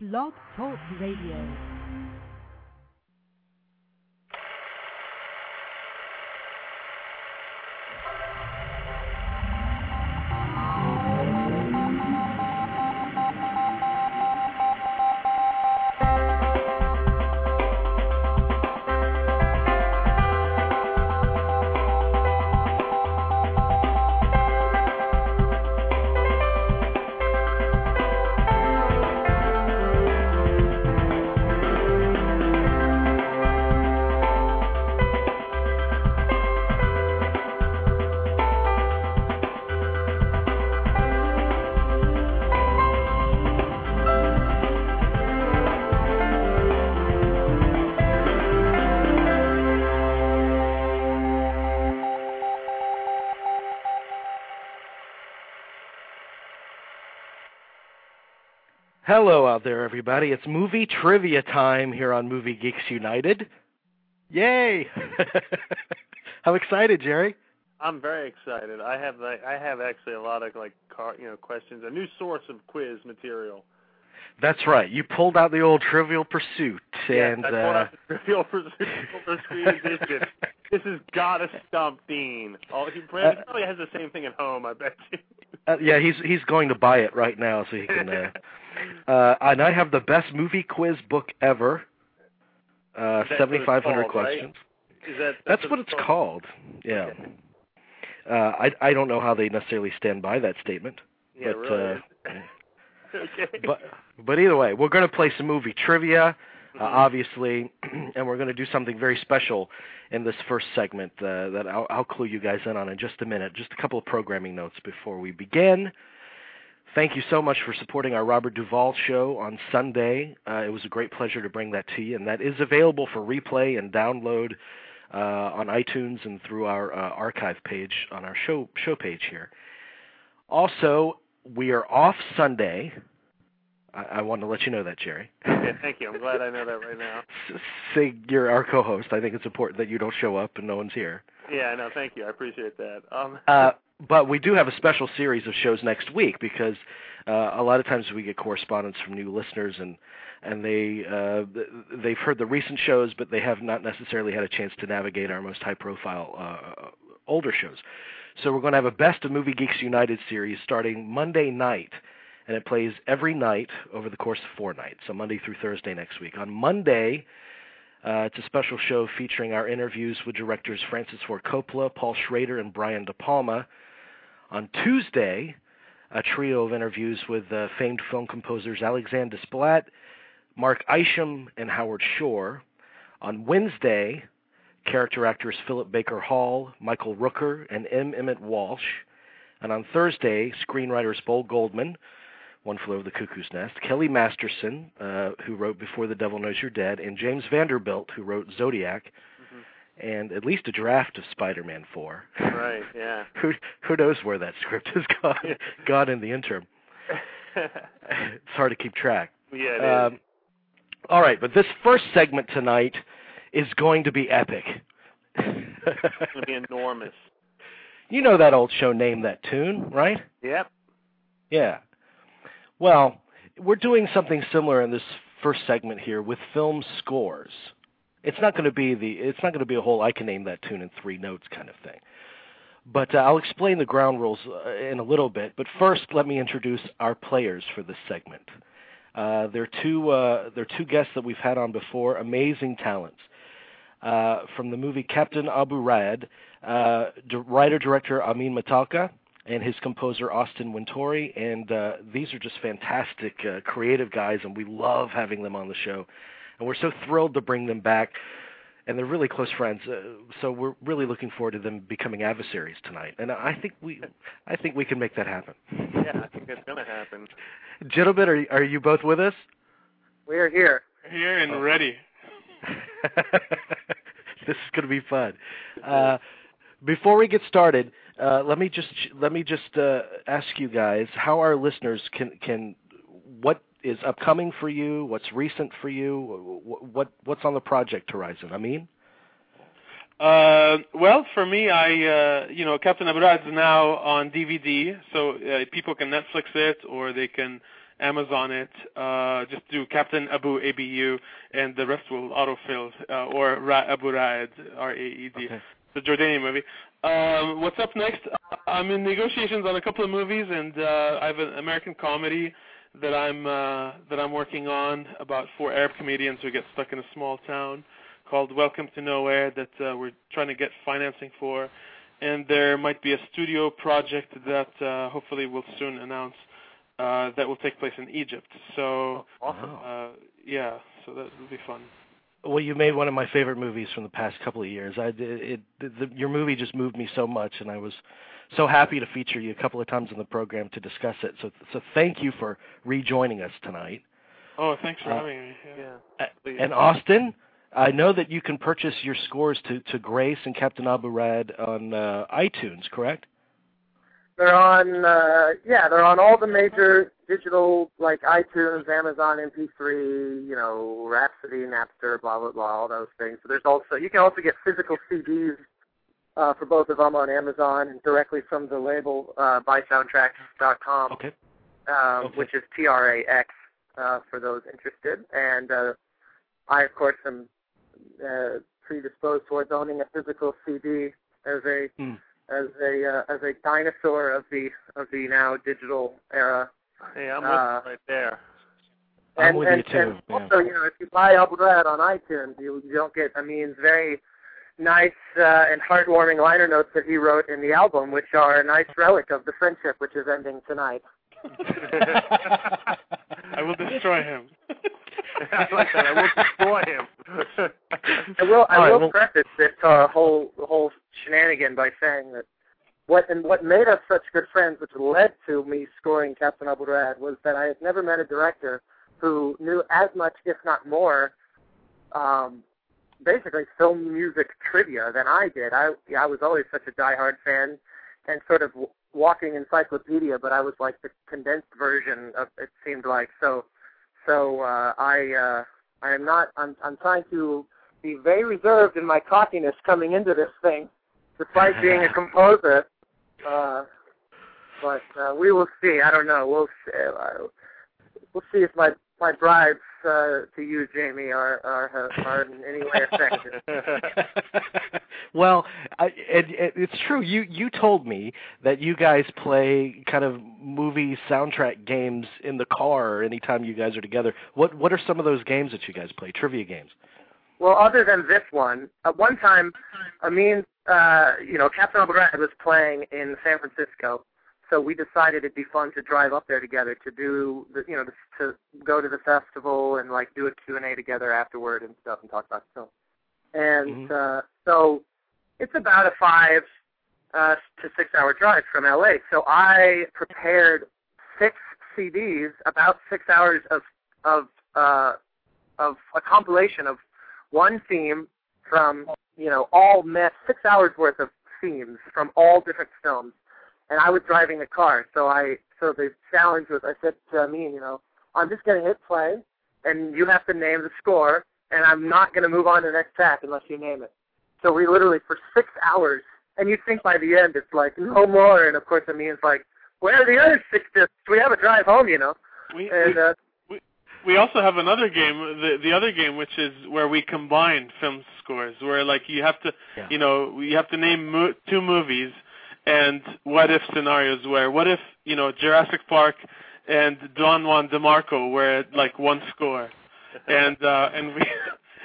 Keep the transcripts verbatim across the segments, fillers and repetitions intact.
Blog Talk Radio. Hello out there, everybody. It's movie trivia time here on Movie Geeks United. Yay! How excited, Jerry? I'm very excited. I have like, I have actually a lot of like car, you know questions, a new source of quiz material. That's right. You pulled out the old Trivial Pursuit, yes, and I pulled uh... out the Trivial Pursuit, Pursuit edition. This has got to stump Dean. Oh, he probably, uh, probably has the same thing at home, I bet you. uh, yeah, he's he's going to buy it right now so he can. Uh, uh, and I have the best movie quiz book ever. Uh, seventy-five hundred questions. Right? Is that, that's, that's what it's called. called. Yeah. Okay. Uh, I I don't know how they necessarily stand by that statement. Yeah, but, really. Uh, okay. But but either way, we're going to play some movie trivia, mm-hmm. uh, obviously, and we're going to do something very special in this first segment uh, that I'll, I'll clue you guys in on in just a minute. Just a couple of programming notes before we begin. Thank you so much for supporting our Robert Duvall show on Sunday. Uh, it was a great pleasure to bring that to you, and that is available for replay and download uh, on iTunes and through our uh, archive page on our show show page here. Also, we are off Sunday. I, I want to let you know that, Jerry. Yeah, thank you. I'm glad I know that right now. Say you're our co-host. I think it's important that you don't show up and no one's here. Yeah, I know. Thank you. I appreciate that. Um. uh, but we do have a special series of shows next week because uh, a lot of times we get correspondence from new listeners and and they uh, they've heard the recent shows, but they have not necessarily had a chance to navigate our most high-profile uh, older shows. So we're going to have a Best of Movie Geeks United series starting Monday night, and it plays every night over the course of four nights, so Monday through Thursday next week. On Monday, uh, it's a special show featuring our interviews with directors Francis Ford Coppola, Paul Schrader, and Brian De Palma. On Tuesday, a trio of interviews with uh, famed film composers Alexander Desplat, Mark Isham, and Howard Shore. On Wednesday, character actors Philip Baker Hall, Michael Rooker, and M. Emmett Walsh. And on Thursday, screenwriters Bo Goldman, One Flew Over the Cuckoo's Nest, Kelly Masterson, uh, who wrote Before the Devil Knows You're Dead, and James Vanderbilt, who wrote Zodiac, mm-hmm. and at least a draft of Spider-Man four. Right, yeah. who who knows where that script has gone, gone in the interim. It's hard to keep track. Yeah, it um, is. All right, but this first segment tonight is going to be epic. It's going to be enormous. You know that old show, Name That Tune, right? Yep. Yeah. Well, we're doing something similar in this first segment here with film scores. It's not going to be the it's not going to be a whole I can name that tune in three notes kind of thing. But uh, I'll explain the ground rules uh, in a little bit. But first, let me introduce our players for this segment. Uh, they're two uh, they're two guests that we've had on before, amazing talents. Uh, from the movie Captain Abu Rad, uh, writer-director Amin Matalka and his composer Austin Wintory, and uh, these are just fantastic uh, creative guys, and we love having them on the show. And we're so thrilled to bring them back, and they're really close friends, uh, so we're really looking forward to them becoming adversaries tonight. And I think we I think we can make that happen. Yeah, I think it's going to happen. Gentlemen, are, are you both with us? We're here. Here and oh. ready. This is going to be fun. Uh, before we get started, uh, let me just let me just uh, ask you guys how our listeners can can what is upcoming for you, what's recent for you, what what's on the project horizon. I mean, uh, well, for me, I uh, you know Captain Abu Rad is now on D V D, so uh, people can Netflix it or they can Amazon it. Uh, just do Captain Abu A B U, and the rest will autofill, uh, or Ra- Abu Raed, R A E D, Okay. the Jordanian movie. Um, what's up next? I'm in negotiations on a couple of movies, and uh, I have an American comedy that I'm uh, that I'm working on about four Arab comedians who get stuck in a small town called Welcome to Nowhere that uh, we're trying to get financing for. And there might be a studio project that uh, hopefully we'll soon announce uh, that will take place in Egypt. So, Oh, awesome. uh, yeah, so that will be fun. Well, you made one of my favorite movies from the past couple of years. I, it, it, the, your movie just moved me so much, and I was so happy to feature you a couple of times in the program to discuss it. So, so thank you for rejoining us tonight. Oh, thanks for uh, having me. Yeah. Yeah. And Austin, I know that you can purchase your scores to, to Grace and Captain Abu Rad on uh, iTunes, correct? They're on, uh, yeah, they're on all the major digital, like iTunes, Amazon M P three, you know, Rhapsody, Napster, blah, blah, blah, all those things. So there's also, you can also get physical C Ds uh, for both of them on Amazon and directly from the label, uh, buy soundtracks dot com, Okay. um, Okay. which is T R A X uh, for those interested. And uh, I, of course, am uh, predisposed towards owning a physical C D as a Mm. as a uh, as a dinosaur of the of the now digital era. Hey, I'm Uh, with you right there. I'm And, with and, you too. and yeah. also, you know, if you buy Abu Rad on iTunes, you, you don't get Amin's very nice uh, and heartwarming liner notes that he wrote in the album, which are a nice relic of the friendship which is ending tonight. I will destroy him. I like that. I will destroy him. I will I All right, will well- preface this uh, whole whole shenanigan by saying that what and what made us such good friends, which led to me scoring Captain Abu Rad, was that I had never met a director who knew as much, if not more, um, basically film music trivia than I did. I I was always such a diehard fan and sort of w- walking encyclopedia, but I was like the condensed version of it seemed like. So so uh, I uh, I am not. I'm I'm trying to be very reserved in my cockiness coming into this thing, despite being a composer. Uh, but uh, we will see. I don't know. We'll see, uh, we'll see if my my bribes uh, to you, Jamie, are are are in any way effective. Well, I, it, it, it's true. You you told me that you guys play kind of movie soundtrack games in the car or anytime you guys are together. What what are some of those games that you guys play? Trivia games. Well, other than this one, at one time, Amin, uh, you know, Captain Abu Rad was playing in San Francisco, so we decided it'd be fun to drive up there together to do, the, you know, to go to the festival and like do a Q and A together afterward and stuff and talk about stuff. And Mm-hmm. uh, so it's about a five uh, to six hour drive from L A. So I prepared six C Ds, about six hours of of uh, of a compilation of one theme from, you know, all met six hours worth of themes from all different films, and I was driving the car. So I, so the challenge was, I said to Amin, you know, I'm just going to hit play, and you have to name the score, and I'm not going to move on to the next track unless you name it. So we literally for six hours, and you think by the end it's like no more, and of course Amin's like, where are the other six discs? We have a drive home, you know. We, And we, uh, we, we also have another game, the the other game, which is where we combine film scores, where like you have to, Yeah. you know, you have to name mo- two movies and what if scenarios where, what if, you know, Jurassic Park and Don Juan DeMarco were at like one score, and uh, and we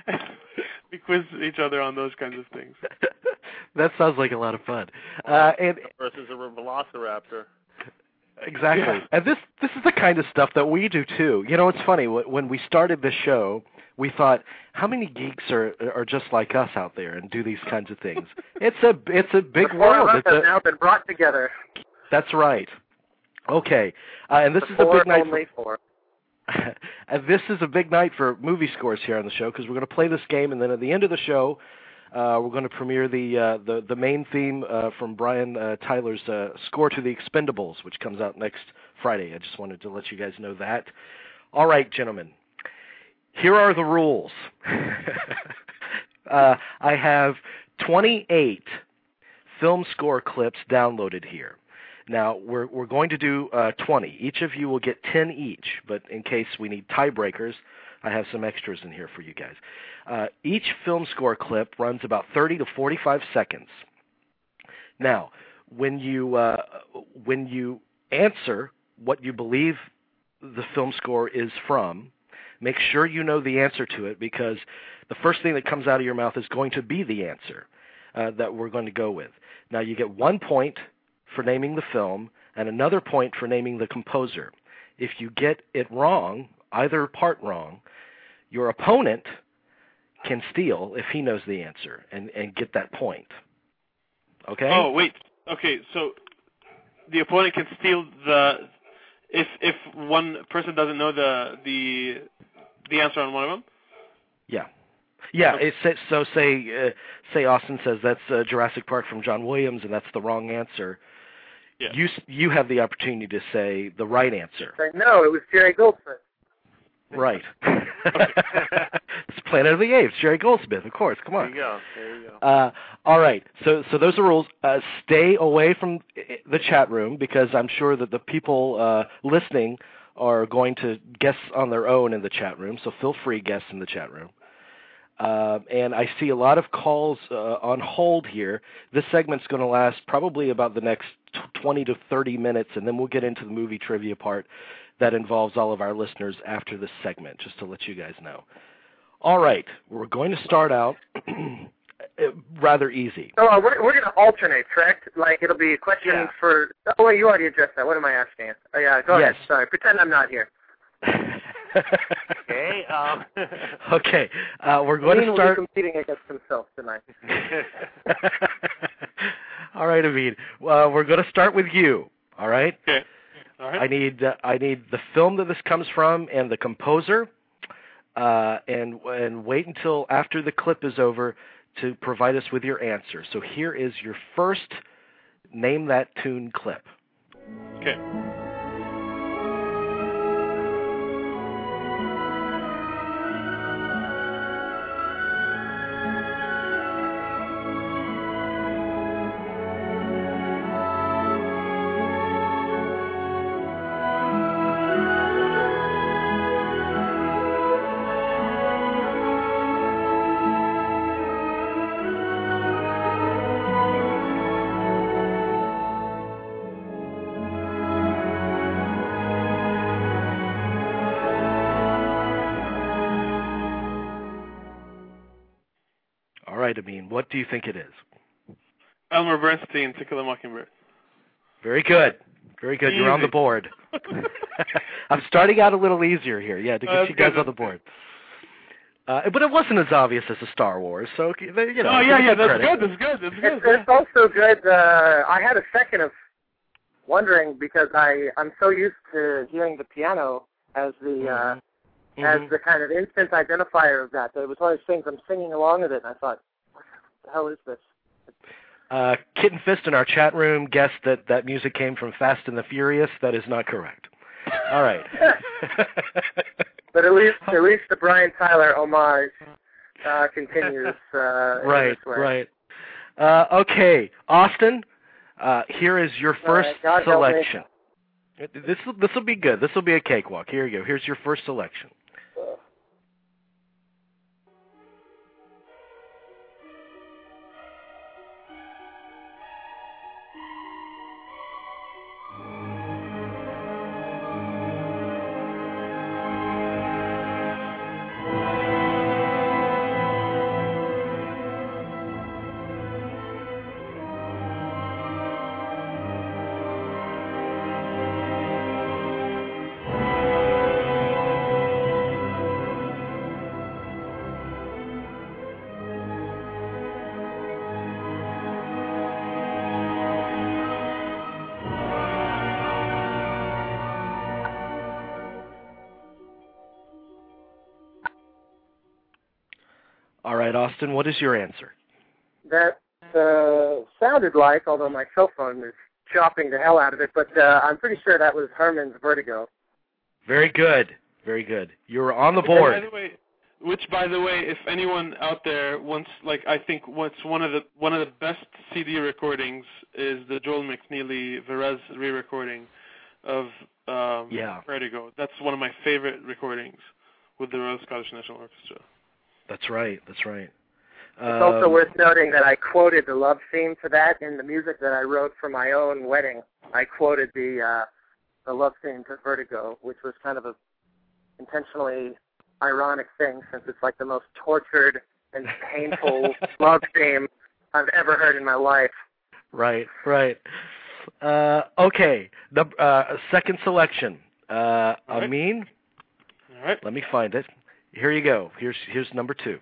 we quiz each other on those kinds of things. That sounds like a lot of fun. Uh, and Versus a velociraptor. Exactly. Yeah. And this this is the kind of stuff that we do too. You know, it's funny, wh- when we started the show, we thought, how many geeks are are just like us out there and do these kinds of things? It's a it's a big the four world. of us It's have a, now been brought together. that's right. Okay. Uh, and this The is a four big night only four. for and this is a big night for movie scores here on the show because we're going to play this game, and then at the end of the show, Uh, we're going to premiere the uh, the the main theme uh, from Brian uh, Tyler's uh, score to The Expendables, which comes out next Friday. I just wanted to let you guys know that. All right, gentlemen, here are the rules. uh, I have twenty-eight film score clips downloaded here. Now, we're we're going to do uh, twenty. Each of you will get ten each, but in case we need tiebreakers, I have some extras in here for you guys. Uh, each film score clip runs about thirty to forty-five seconds. Now, when you uh, when you answer what you believe the film score is from, make sure you know the answer to it, because the first thing that comes out of your mouth is going to be the answer uh, that we're going to go with. Now, you get one point for naming the film and another point for naming the composer. If you get it wrong, either part wrong, your opponent can steal if he knows the answer and, and get that point. Okay? Oh, wait. Okay, so the opponent can steal the if if one person doesn't know the the the answer on one of them? Yeah. Yeah, Okay. it's, so say uh, say Austin says that's uh, Jurassic Park from John Williams and that's the wrong answer. Yeah. You you have the opportunity to say the right answer. Like, no, it was Jerry Goldsmith. Right. It's Planet of the Apes, Jerry Goldsmith, of course. Come on. There you go. There you go. Uh, all right. So so those are rules. Uh, stay away from the chat room, because I'm sure that the people uh, listening are going to guess on their own in the chat room. So feel free, guess in the chat room. Uh, and I see a lot of calls uh, on hold here. This segment's going to last probably about the next twenty to thirty minutes, and then we'll get into the movie trivia part that involves all of our listeners after this segment, just to let you guys know. All right, we're going to start out rather easy. So uh, we're, we're going to alternate, correct? Like, it'll be a question Yeah. for... Oh, wait, you already addressed that. What am I asking? Oh, yeah, go Yes. ahead. Sorry, pretend I'm not here. Okay. Um. Okay, uh, we're going Amin to start... will be competing against himself tonight. All right, Amin. Uh, we're going to start with you, all right? Okay. All right. I need uh, I need the film that this comes from and the composer, uh, and and wait until after the clip is over to provide us with your answer. So here is your first Name That Tune clip. Okay. All right, Amin, what do you think it is? Elmer Bernstein, To Kill a Mockingbird. Very good. Very good. You're on the Easy. board. I'm starting out a little easier here, yeah, to get Oh, you guys good. on the board. Uh, but it wasn't as obvious as a Star Wars, so, you know. Oh, yeah, give yeah, it that's credit. good, that's good, that's It's, good. it's also good. Uh, I had a second of wondering, because I, I'm so used to hearing the piano as the uh, Mhm. as the kind of instant identifier of that. That it was one of those things, I'm singing along with it, and I thought, what the hell is this? Uh, Kitten Fist in our chat room guessed that that music came from Fast and the Furious. That is not correct. All right. But at least at least the Brian Tyler homage uh, continues. Uh, in right, this way. right. Uh, okay, Austin, uh, here is your first right, God help me. selection. This this will be good. This will be a cakewalk. Here you go. Here's your first selection. All right, Austin, what is your answer? That uh, sounded like, although my cell phone is chopping the hell out of it, but uh, I'm pretty sure that was Herman's Vertigo. Very good. Very good. You're on the By board. the way, Which, by the way, if anyone out there wants, like, I think what's one of the one of the best C D recordings is the Joel McNeely Varese re-recording of um, yeah. Vertigo. That's one of my favorite recordings with the Royal Scottish National Orchestra. That's right. That's right. It's also Um, worth noting that I quoted the love theme for that in the music that I wrote for my own wedding. I quoted the uh, the love theme to Vertigo, which was kind of a intentionally ironic thing, since it's like the most tortured and painful love theme I've ever heard in my life. Right, right. Uh, okay, the uh, second selection. Uh, All right. Amin, All right. let me find it. Here you go. Here's here's number two.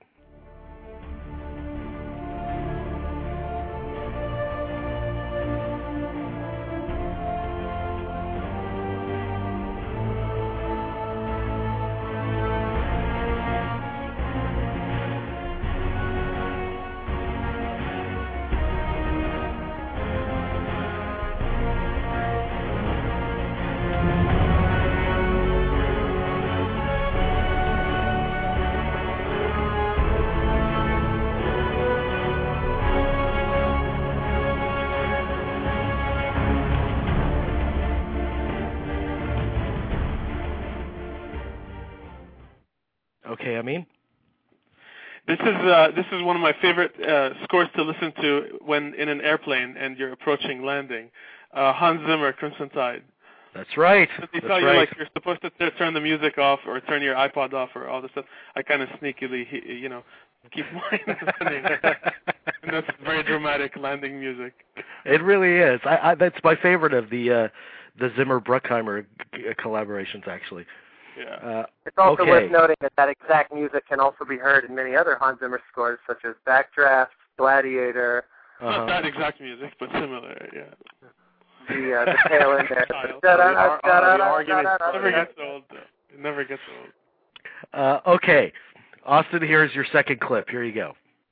Okay, Amin? This is uh, this is one of my favorite uh, scores to listen to when in an airplane and you're approaching landing. Uh, Hans Zimmer, Crimson Tide. That's right. So they That's tell you right. like you're supposed to t- turn the music off or turn your iPod off or all this stuff. I kind of sneakily, you know, keep mine listening. And that's very dramatic landing music. It really is. I, I, that's my favorite of the uh, the Zimmer Bruckheimer g- collaborations, actually. Yeah. Uh, It's also okay. worth noting that that exact music can also be heard in many other Hans Zimmer scores, such as Backdraft, Gladiator, Uh-huh. Not that exact music, but similar, yeah. the uh, the tail end there. Style. The ar- uh, the argument- It never gets old, though. It never gets old. Uh, okay. Austin, here's your second clip. Here you go.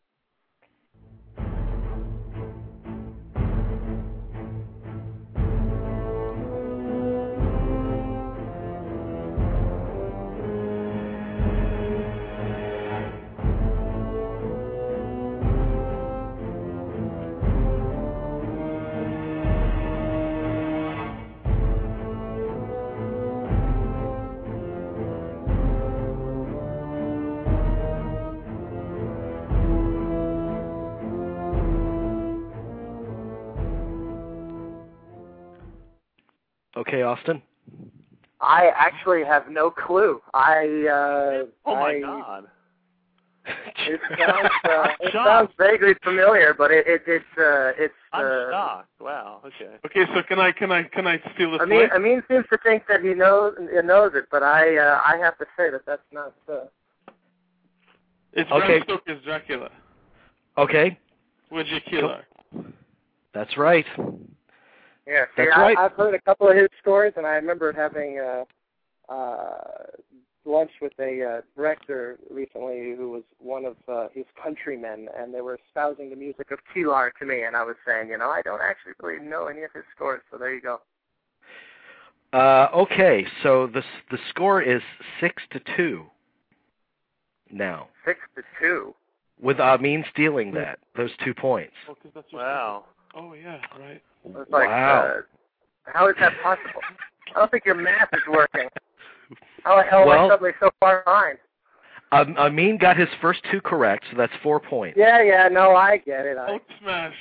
Okay, Austin? I actually have no clue. I uh, Oh my I, God! It sounds uh, it shocked. sounds vaguely familiar, but it, it it's uh, it's. I'm uh, shocked. Wow. Okay. Okay, so can I can I can I steal the I mean, point? I mean, seems to think that he knows he knows it, but I uh, I have to say that that's not. Uh, It's Okay. Bram Stoker's Dracula Okay, with Jake Keeler. that's right. yeah, see, That's I, right. I've heard a couple of his scores, and I remember having uh, uh, lunch with a uh, director recently who was one of uh, his countrymen, and they were espousing the music of Keelar to me, and I was saying, you know, I don't actually really know any of his scores, so there you go. Uh, okay, so the the score is six to two now, Six to two. with Amin stealing that those two points. Oh, 'cause that's your Wow. second. Oh, yeah, right. It's like, Wow. uh, how is that possible? I don't think your math is working. How the hell am Well- I suddenly so far behind? Um, Amin got his first two correct, so that's four points. Yeah, yeah, no, I get it. I, Out smash.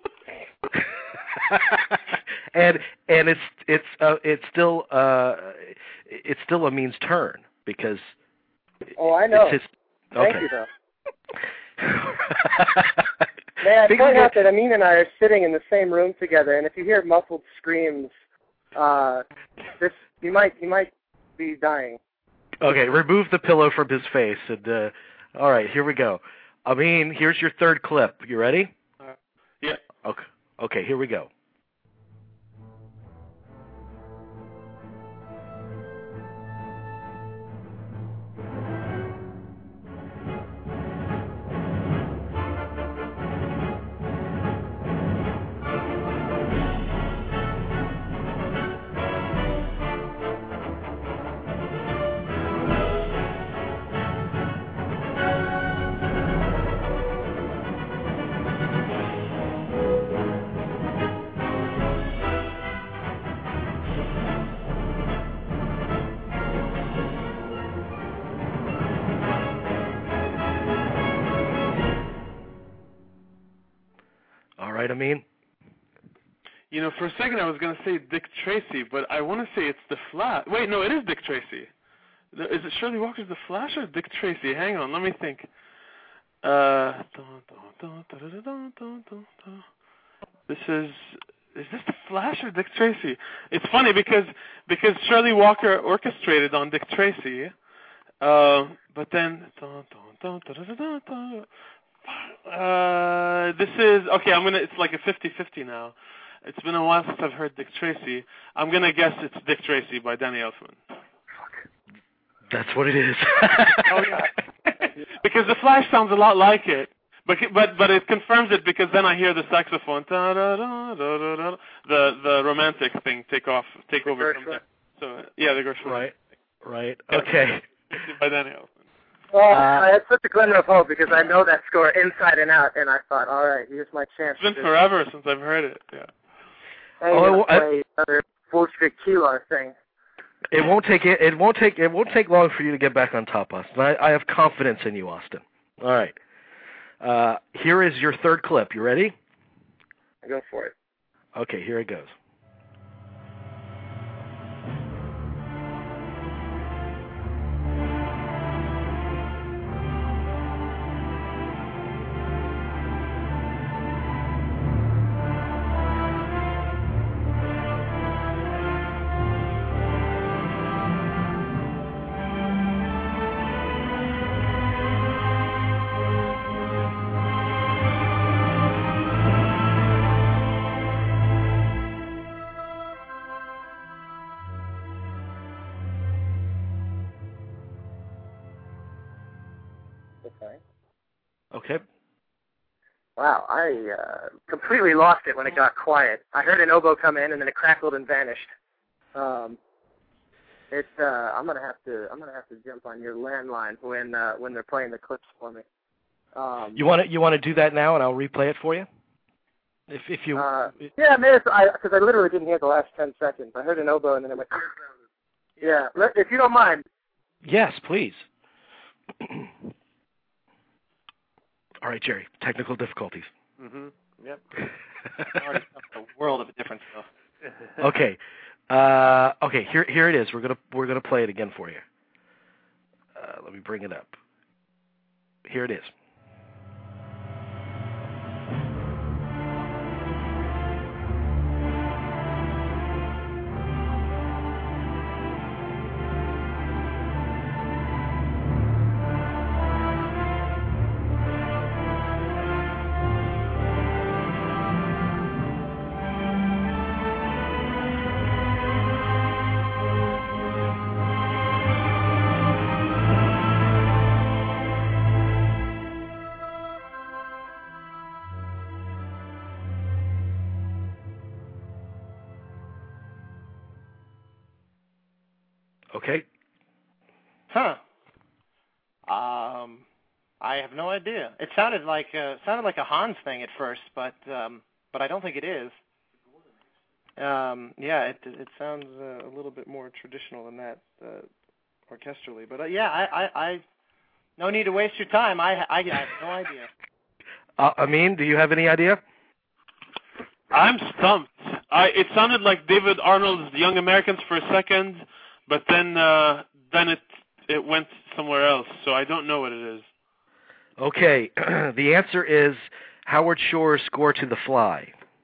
and and it's it's uh, it's still uh, it's still Amin's turn because oh, I know. it's his. Thank Okay. you, though. May I Figure point it- out that Amin and I are sitting in the same room together, and if you hear muffled screams, uh, this you might you might be dying. Okay, remove the pillow from his face, and uh, all right, here we go. Amin, here's your third clip. You ready? Uh, yeah. Okay. Okay, here we go. Amin? You know, for a second I was going to say Dick Tracy, but I want to say it's the Flash. Wait, no, it is Dick Tracy. Is it Shirley Walker's The Flash or Dick Tracy? Hang on, let me think. Uh, this is, is this The Flash or Dick Tracy? It's funny because because Shirley Walker orchestrated on Dick Tracy, uh, but then, uh, this is, okay, I'm going to, it's like a fifty-fifty now. It's been a while since I've heard Dick Tracy. I'm going to guess it's Dick Tracy by Danny Elfman. That's what it is. Oh, yeah. Because The Flash sounds a lot like it, but but but it confirms it because then I hear the saxophone, da, da, da, da, da, da, the the romantic thing take off, take The over Gershwin. from there. So yeah, the Gershwin. Right, right. Yeah. Okay. By Danny Elfman. Well, Uh, I had such a glimmer of hope because I know that score inside and out, and I thought, all right, here's my chance. It's been to forever since I've heard it. Yeah. Hey, Oh, oh, I- play another Bolshevik Kilo thing. It won't take it. It won't take. It won't take long for you to get back on top, Austin. I, I have confidence in you, Austin. All right. Uh, here is your third clip. You ready? Go for it. Okay. Here it goes. Okay. Okay. Wow, I uh, completely lost it when it got quiet. I heard an oboe come in, and then it crackled and vanished. Um, it's uh, I'm gonna have to I'm gonna have to jump on your landline when uh, when they're playing the clips for me. Um, You want to you want to do that now, and I'll replay it for you. If if you. Uh, yeah, man, because I, 'cause I literally didn't hear the last ten seconds. I heard an oboe, and then it went. Yeah, let- if you don't mind. Yes, please. All right, Jerry. Technical difficulties. Mm-hmm. Yep. Already a world of a difference, though. Okay. Uh, okay. Here, here it is. We're gonna we're gonna play it again for you. Uh, let me bring it up. Here it is. Okay. Huh. Um, I have no idea. It sounded like uh, sounded like a Hans thing at first, but um, but I don't think it is. Um, yeah, it it sounds uh, a little bit more traditional than that uh, orchestrally. But uh, yeah, I, I, I no need to waste your time. I I, I have no idea. Uh, Amin, do you have any idea? I'm stumped. I it sounded like David Arnold's Young Americans for a second, but then uh, then it it went somewhere else. So I don't know what it is. Okay. The answer is Howard Shore's score to The Fly.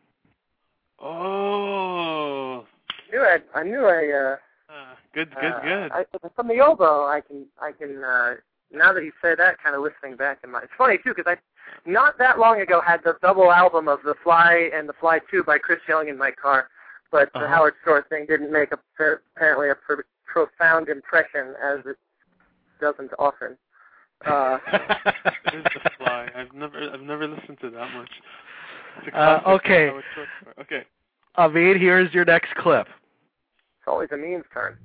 Oh. I knew I, I knew I. Uh, Uh, good, good, uh, good. I, from the oboe, I can I can. Uh, now that you say that, kind of listening back in my. It's funny too because I, not that long ago, had the double album of The Fly and The Fly Two by Chris Young in my car, but the Uh-huh. Howard Shore thing didn't make a apparently a pro- profound impression, as it doesn't often. Uh, There's The Fly. I've never, I've never listened to that much. It's a Uh, classic. okay. Howard Shore. Okay. Amin, here's your next clip. it's always Amin's turn.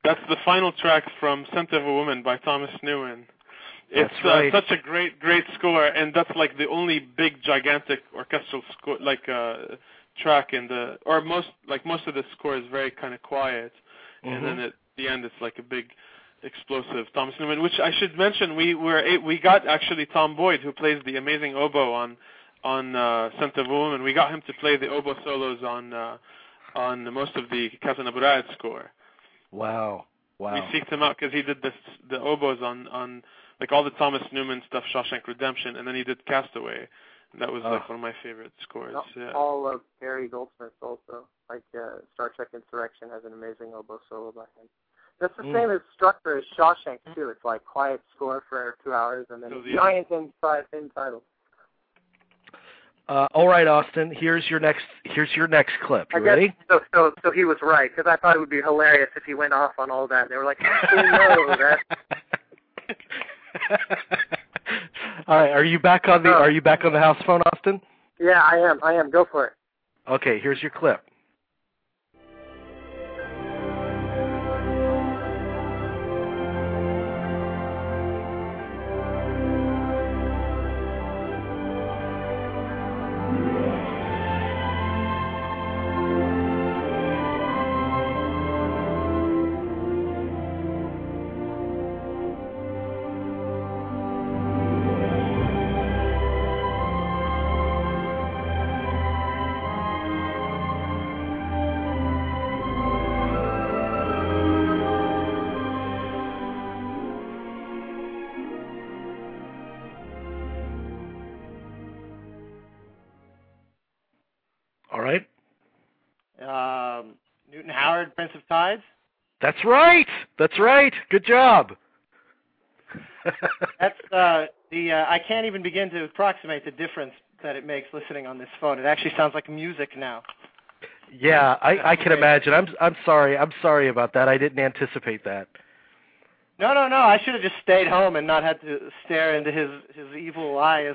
That's the final track from Scent of a Woman by Thomas Newman. It's That's right. uh, such a great, great score, and that's like the only big, gigantic orchestral score, like uh, track in the, or most, like most of the score is very kind of quiet, Mm-hmm. and then at the end it's like a big, explosive Thomas Newman. Which I should mention, we were we got actually Tom Boyd, who plays the amazing oboe on on uh, Scent of a Woman. We got him to play the oboe solos on uh, on most of the Kazan Abu Raad score. Wow. Wow. We seeked him out because he did this, the oboes on, on like all the Thomas Newman stuff, Shawshank Redemption, and then he did Castaway. And that was oh. like one of my favorite scores. Yeah. All of Gary Goldsmith's also, like uh, Star Trek Insurrection has an amazing oboe solo by him. That's the Mm. same as structure as Shawshank too. It's like quiet score for two hours and then So the- giant inside in title. Uh, all right, Austin. Here's your next. Here's your next clip. You I guess, ready? So, so, so he was right because I thought it would be hilarious if he went off on all that. They were like, "Actually, no, that." All right. Are you back on the? Oh. Are you back on the house phone, Austin? Yeah, I am. I am. Go for it. Okay. Here's your clip. All right. Um, Newton Howard, Prince of Tides. That's right. That's right. Good job. That's uh, the. Uh, I can't even begin to approximate the difference that it makes listening on this phone. It actually sounds like music now. Yeah, I, I can imagine. I'm I'm sorry. I'm sorry about that. I didn't anticipate that. No, no, no. I should have just stayed home and not had to stare into his his evil eyes.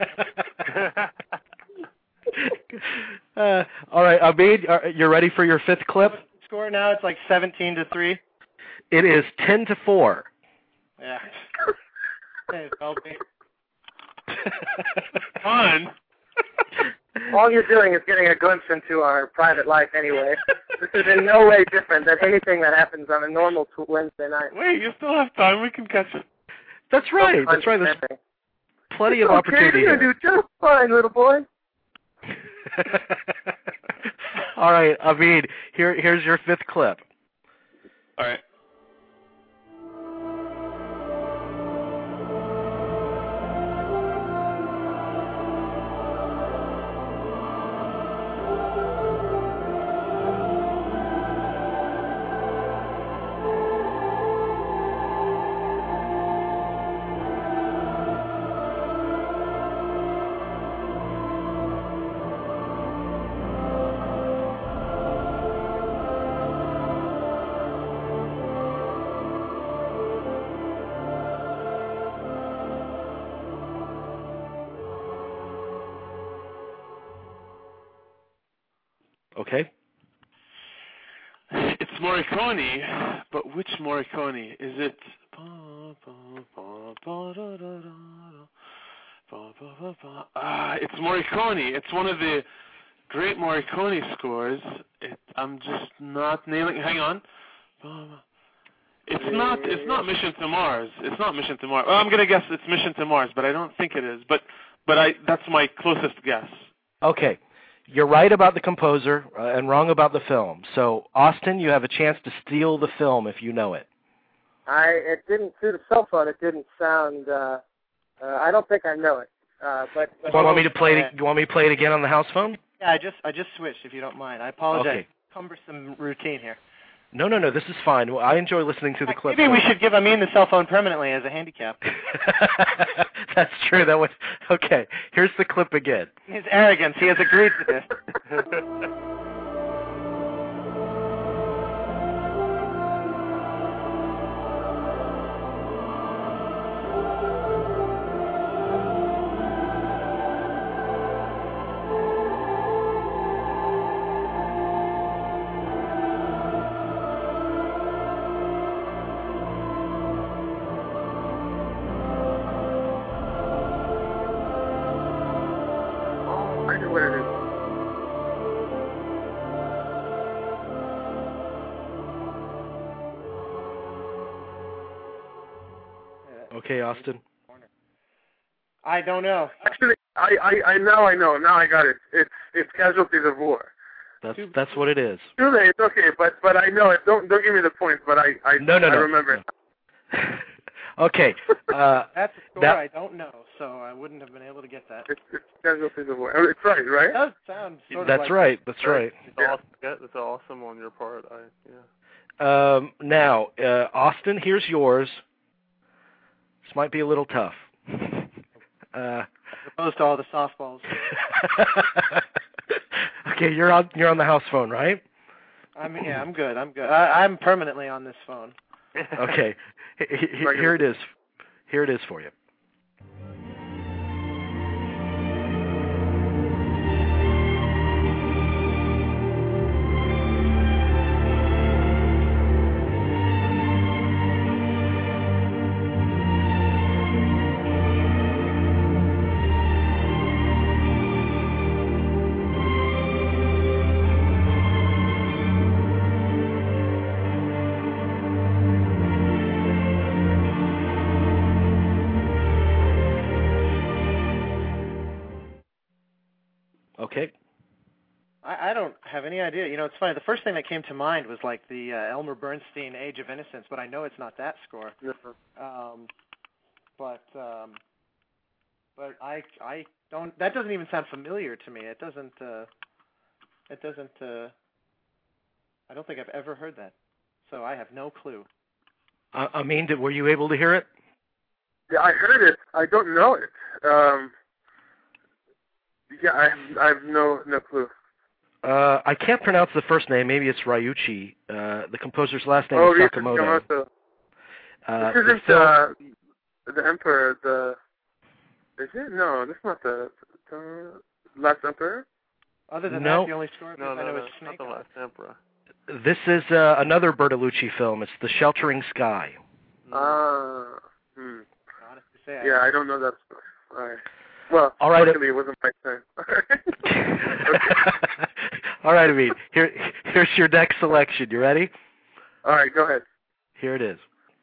uh, all right, Abid, are, you're ready for your fifth clip? Score now, it's like seventeen to three. It is ten to four. Yeah. Hey, Felty. Fun. All you're doing is getting a glimpse into our private life anyway. This is in no way different than anything that happens on a normal t- Wednesday night. Wait, you still have time. We can catch it. That's right. That's right. There's plenty of okay, opportunity you're here. gonna do just fine, little boy. All right, Abid, here, here's your fifth clip. All right. Okay. It's Morricone, but which Morricone? Is it... Ah, it's Morricone. It's one of the great Morricone scores. It, I'm just not nailing... Hang on. It's not. It's not Mission to Mars. It's not Mission to Mars. Well, I'm gonna guess it's Mission to Mars, but I don't think it is. But, but I. That's my closest guess. Okay. You're right about the composer uh, and wrong about the film. So, Austin, you have a chance to steal the film if you know it. I it didn't through the cell phone. It didn't sound. Uh, uh, I don't think I know it. Uh, but, but You want me to play it? You want me to play it again on the house phone? Yeah, I just I just switched. If you don't mind, I apologize. Okay. Cumbersome routine here. No, no, no. This is fine. Well, I enjoy listening to the clip. Maybe we should give Amin the cell phone permanently as a handicap. That's true. That was okay. Here's the clip again. His arrogance. He has agreed to this. okay, Austin? I don't know. Actually, I, I, I now I know. Now I got it. It's it's Casualties of War. That's that's what it is. Too late. It's okay, but but I know it. Don't don't give me the points. But I I no no I no. remember it. Okay. Uh, That's a score that, I don't know, so I wouldn't have been able to get that. It's, it's Casualties of War. Oh, it's right, right? It does sound sort that's of like right. That's right. That's Yeah. awesome. Yeah, that's awesome on your part. I yeah. Um, now, uh, Austin, here's yours. This might be a little tough. Uh, As opposed to all the softballs. okay, you're on you're on the house phone, right? I'm yeah, I'm good. I'm good. I, I'm permanently on this phone. Okay, H- h- here it is. Here it is for you. Okay. I, I don't have any idea. You know, it's funny. The first thing that came to mind was like the uh, Elmer Bernstein Age of Innocence, but I know it's not that score. Um, but um, but I I don't. That doesn't even sound familiar to me. It doesn't. Uh, it doesn't. Uh, I don't think I've ever heard that. So I have no clue. Uh, I mean, did, were you able to hear it? Yeah, I heard it. I don't know it. Um, yeah, I have, I have no no clue. Uh, I can't pronounce the first name. Maybe it's Ryuichi. Uh, the composer's last name Oh, is Ryuichi Sakamoto. Sakamoto. Uh, This the isn't film- uh, the Emperor. The is it? No, that's not the, the Last Emperor. Other than No. that, the only score No, I no, know no, is not Snake the Eyes. Last Emperor. This is uh, another Bertolucci film. It's The Sheltering Sky. Ah. Hmm. Honestly say, I Yeah, I don't know that. All right. Well, All right. luckily it wasn't my time. All right, Amin. Here, here's your next selection. You ready? All right, go ahead. Here it is.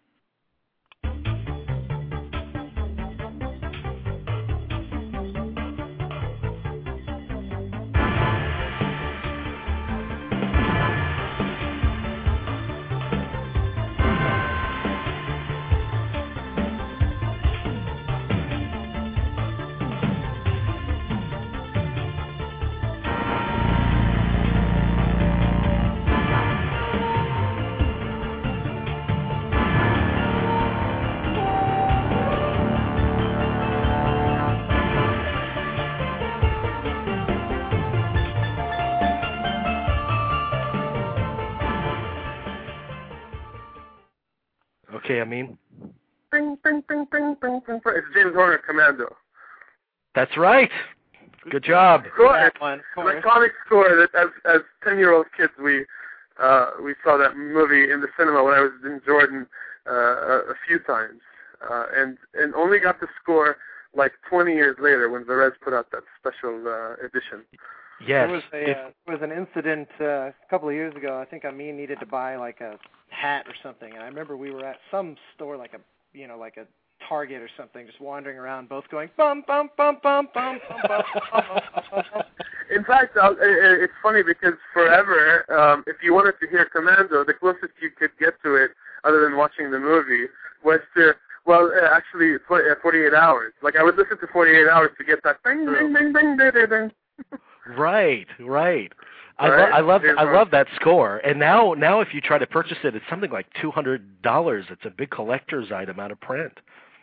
Okay, Amin. Bing, bing, bing, bing, bing, bing, bing. It's James Horner, Commando. That's right. Good job. Score. that one, of An course. iconic score that as as ten year old kids we uh we saw that movie in the cinema when I was in Jordan uh a, a few times. Uh and and only got the score like twenty years later when Varese put out that special uh edition. Yes. There was a If- uh, there was an incident uh, a couple of years ago. I think Amin needed to buy like a hat or something, and I remember we were at some store, like a you know like a Target or something, just wandering around, both going bum bum bum bum bum bum bum. bum, bum. In fact, I'll, i- it's funny because forever, um, if you wanted to hear Commando, the closest you could get to it, other than watching the movie, was to, well, uh, actually, tw- uh, forty-eight hours. Like, I would listen to forty-eight hours to get that ding, ding, ding, ding, ding, ding, ding. Right, right. I, lo- Right? I love James I Horner. love that score. And now now if you try to purchase it, it's something like two hundred dollars. It's a big collector's item out of print.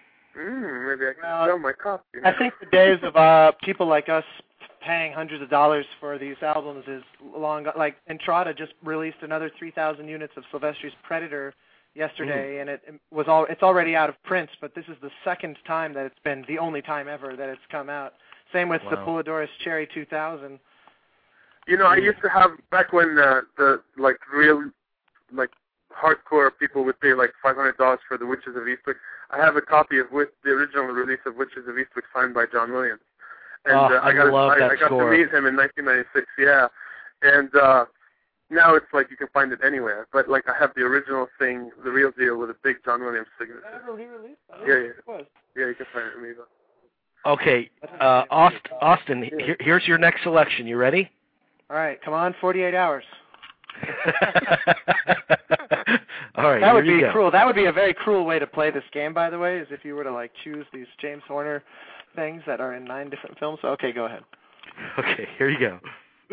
Mm, maybe I can Well, sell my copy. I think the days of uh, people like us paying hundreds of dollars for these albums is long. Like Entrada just released another three thousand units of Silvestri's Predator yesterday, and it, it was all. It's already out of print, but this is the second time that it's been the only time ever that it's come out. Same with the Wow. Polydorus Cherry two thousand. You know, I used to have, back when uh, the, like, real, like, hardcore people would pay, like, five hundred dollars for The Witches of Eastwick. I have a copy of with the original release of Witches of Eastwick signed by John Williams. And Oh, uh, I I got, love I, that I got score. to meet him in nineteen ninety-six, yeah. And uh, now it's like you can find it anywhere. But like I have the original thing, the real deal with a big John Williams signature. Ever re-released? I Yeah, yeah. It was. Yeah, you can find it in Amigo. Okay, uh, Aust- Austin, here, here's your next selection. You ready? All right, come on, forty-eight hours. All right, that would here you be go. cruel. That would be a very cruel way to play this game, by the way, is if you were to like choose these James Horner things that are in nine different films. Okay, go ahead. Okay, here you go.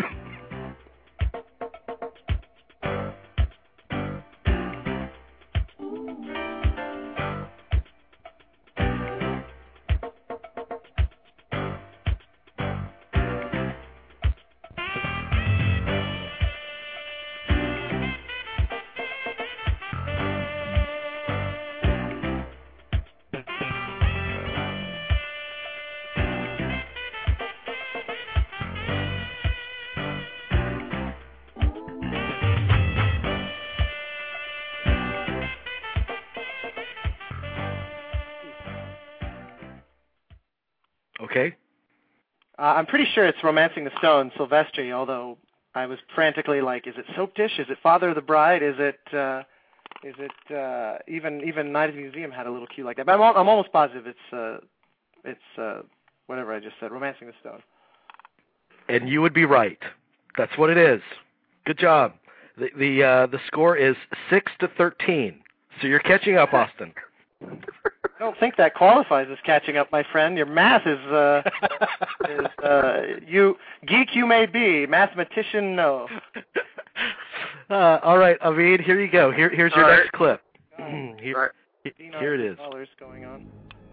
Okay. Uh, I'm pretty sure it's Romancing the Stone, Silvestri, although I was frantically like, is it Soap Dish? Is it Father of the Bride? Is it, uh, is it, uh, even, even Night at the Museum had a little cue like that. But I'm, al- I'm almost positive it's, uh, it's, uh, whatever I just said, Romancing the Stone. And you would be right. That's what it is. Good job. The, the, uh, the score is six to thirteen. So you're catching up, Austin. I don't think that qualifies as catching up, my friend. Your math is, uh, is uh, you geek you may be, mathematician no. Uh, all right, Avid, here you go. Here, here's your all next right. clip. All Here, right. here it is. Dollars going on.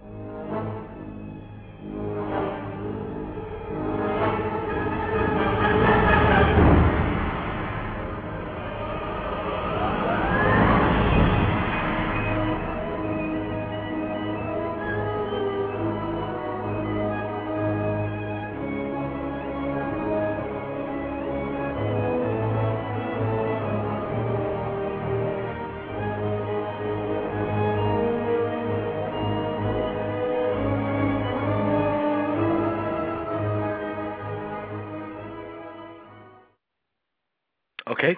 Okay.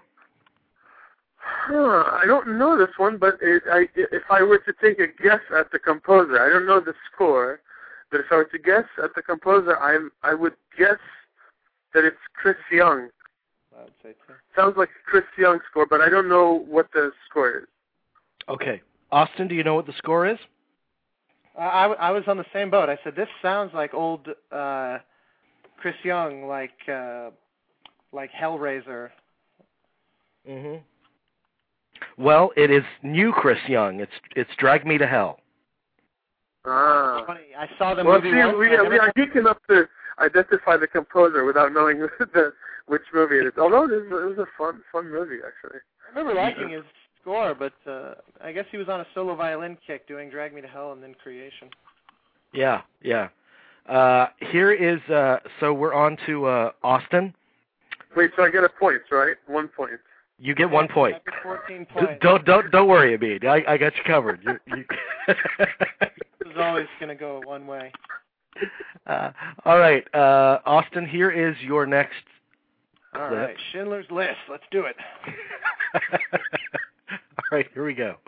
Huh, I don't know this one, but it, I, if I were to take a guess at the composer, I don't know the score, but if I were to guess at the composer, I I would guess that it's Chris Young. I would say so. Sounds like a Chris Young score, but I don't know what the score is. Okay. Austin, do you know what the score is? Uh, I, w- I was on the same boat. I said, this sounds like old uh, Chris Young, like uh, like Hellraiser. Mm-hmm. Well, it is new Chris Young. It's it's Drag Me to Hell. Ah. Funny, I saw the Well, movie see, once. we, and I we never- are geek enough to identify the composer without knowing the, which movie it is. Although it was, it was a fun fun movie, actually. I remember liking his score, but uh, I guess he was on a solo violin kick doing Drag Me to Hell and then Creation. Yeah, yeah. Uh, here is, uh, so we're on to uh, Austin. Wait, so I get a point, right? One point. You get one point. That's fourteen D- points. don't don't don't worry, Abid. I I got you covered. You're, you This is always going to go one way. uh, all right, uh, Austin. Here is your next All clip. right, Schindler's List. Let's do it. All right, here we go.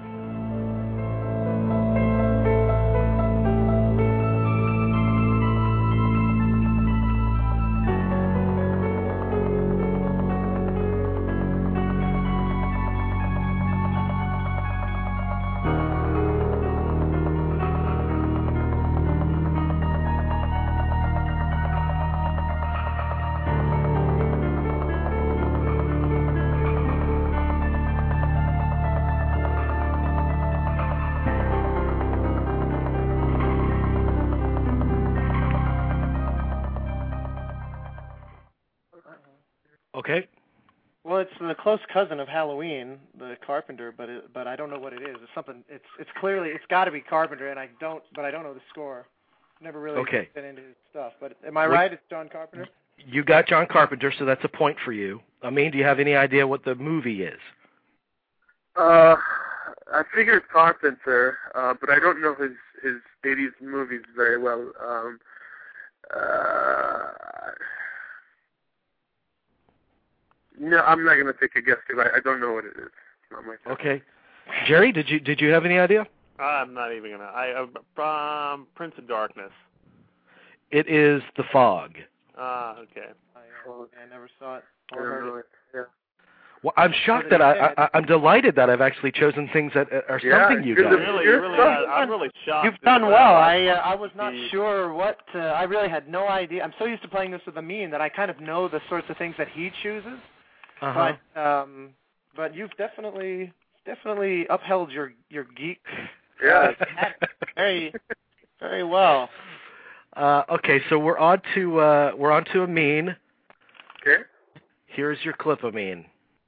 Okay. Well, it's the close cousin of Halloween, the Carpenter, but it, but I don't know what it is. It's something. It's it's clearly it's got to be Carpenter, and I don't. But I don't know the score. Never really Okay. been into his stuff. But am I What- right? It's John Carpenter. You got John Carpenter, so that's a point for you. I mean, do you have any idea what the movie is? Uh, I figured Carpenter, uh, but I don't know his his eighties movies very well. Um, uh, No, I'm not going to take a guess because I, I don't know what it is. It's not my thing. Okay. Jerry, did you did you have any idea? I'm not even gonna. I uh, from Prince of Darkness. It is The Fog. Ah, okay. I, uh, I never saw it I or don't heard know it. it. Yeah. Well, I'm shocked that I, I I'm delighted that I've actually chosen things that are Yeah, something you good guys. to- Really, You're really, fun. uh, I'm really shocked. You've at done what well. I I uh, I was not the- sure what. Uh, I really had no idea. I'm so used to playing this with Amin that I kind of know the sorts of things that he chooses. Uh-huh. But um, but you've definitely definitely upheld your your geek Yeah. very very well. Uh, okay, so we're on to uh, we're on to Amin. Okay. Here's your clip, Amin.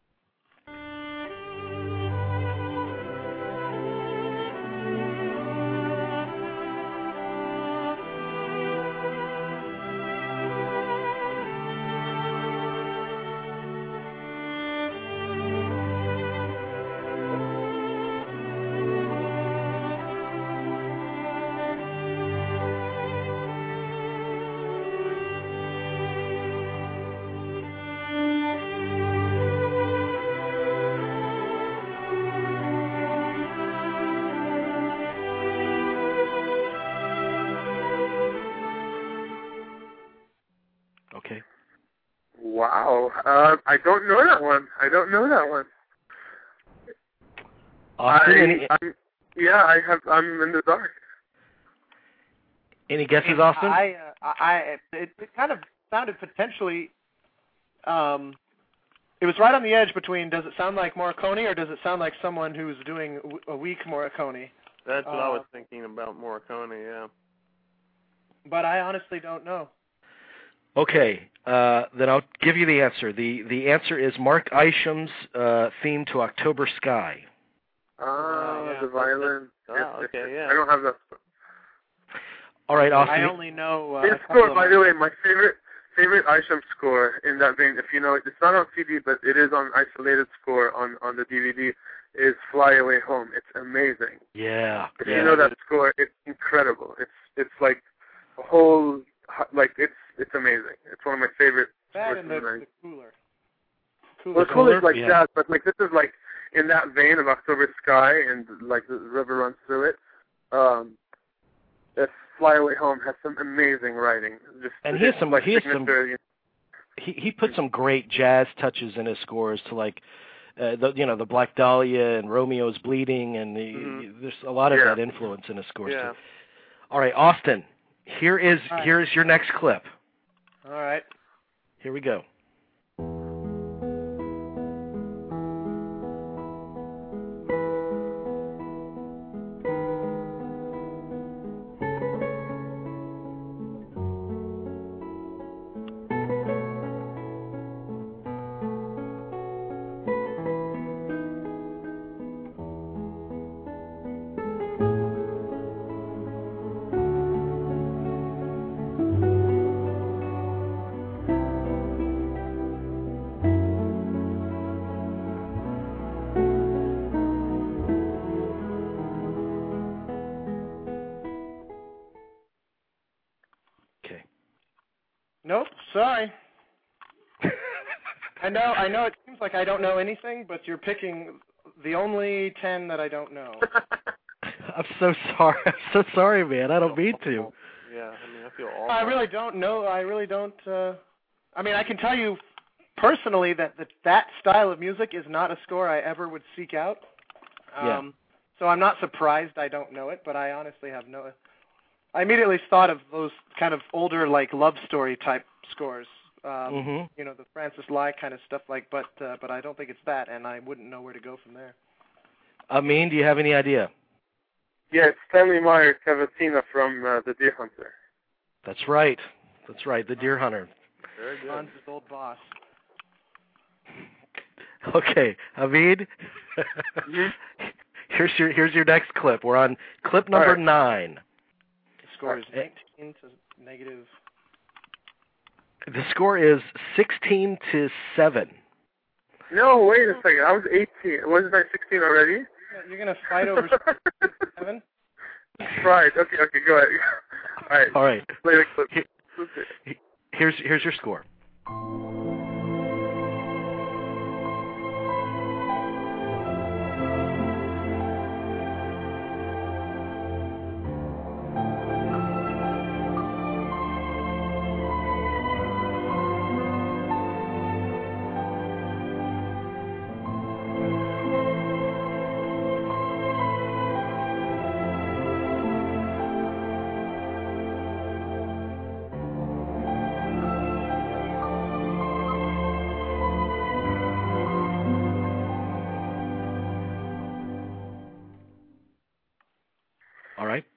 Okay. Wow. Uh, I don't know that one. I don't know that one. Austin, I, any, I'm, yeah, I have. I'm in the dark. any guesses, Austin? I uh, I it, it kind of sounded potentially. Um, it was right on the edge between. Does it sound like Morricone or does it sound like someone who's doing a weak Morricone? That's what I Uh, was thinking about Morricone. Yeah. But I honestly don't know. Okay, uh, then I'll give you the answer. The the answer is Mark Isham's uh, theme to October Sky. Ah, yeah. the violin. Ah, Yes, yes, okay, yes. yeah. I don't have that. All right, Austin. I only know. Uh, His a couple score, of by them. the way, my favorite favorite Isham score in that vein, if you know it, it's not on C D, but it is on isolated score on, on the D V D, is Fly Away Home. It's amazing. Yeah. If yeah. you know that score, it's incredible. It's it's like a whole, like, it's it's amazing. It's one of my favorite That scores and from the, the night. the cooler. Well, Cooler. Cool is like yeah. jazz, but like this is like in that vein of October Sky and like the river runs through it. Um, that Fly Away Home has some amazing writing. Just And he has it's some- like he has some- signature, you He he put some great jazz touches in his scores to like, uh, the you know the Black Dahlia and Romeo's Bleeding, and the, Mhm. there's a lot of Yeah. that influence in his scores Yeah. too. All right, Austin. Here is All right. here is your next clip. All right. Here we go. Okay. Nope. Sorry. I know. I know. It seems like I don't know anything, but you're picking the only ten that I don't know. I'm so sorry. I'm so sorry, man. I don't mean to. Yeah. I mean, I feel awful. I really don't know. I really don't. Uh, I mean, I can tell you personally that that, that style of music is not a score I ever would seek out. Um, Yeah. So I'm not surprised I don't know it, but I honestly have no. I immediately thought of those kind of older, like love story type scores. Um, Mhm. You know, the Francis Lai kind of stuff. Like, but uh, but I don't think it's that, and I wouldn't know where to go from there. Amin, do you have any idea? Yeah, it's Stanley Meyer Cavatina from uh, The Deer Hunter. That's right. That's right. The Deer Hunter. Very good. Hans' old boss. Okay, Amin. Here's your here's your next clip. We're on clip number All right. nine. The score is Okay. nineteen to negative. The score is sixteen to seven. No, wait a second. I was eighteen. Wasn't I sixteen already? You're gonna fight over seven? Right. Okay. Okay. Go ahead. All right. All right. Play the clip. He- Here's here's your score.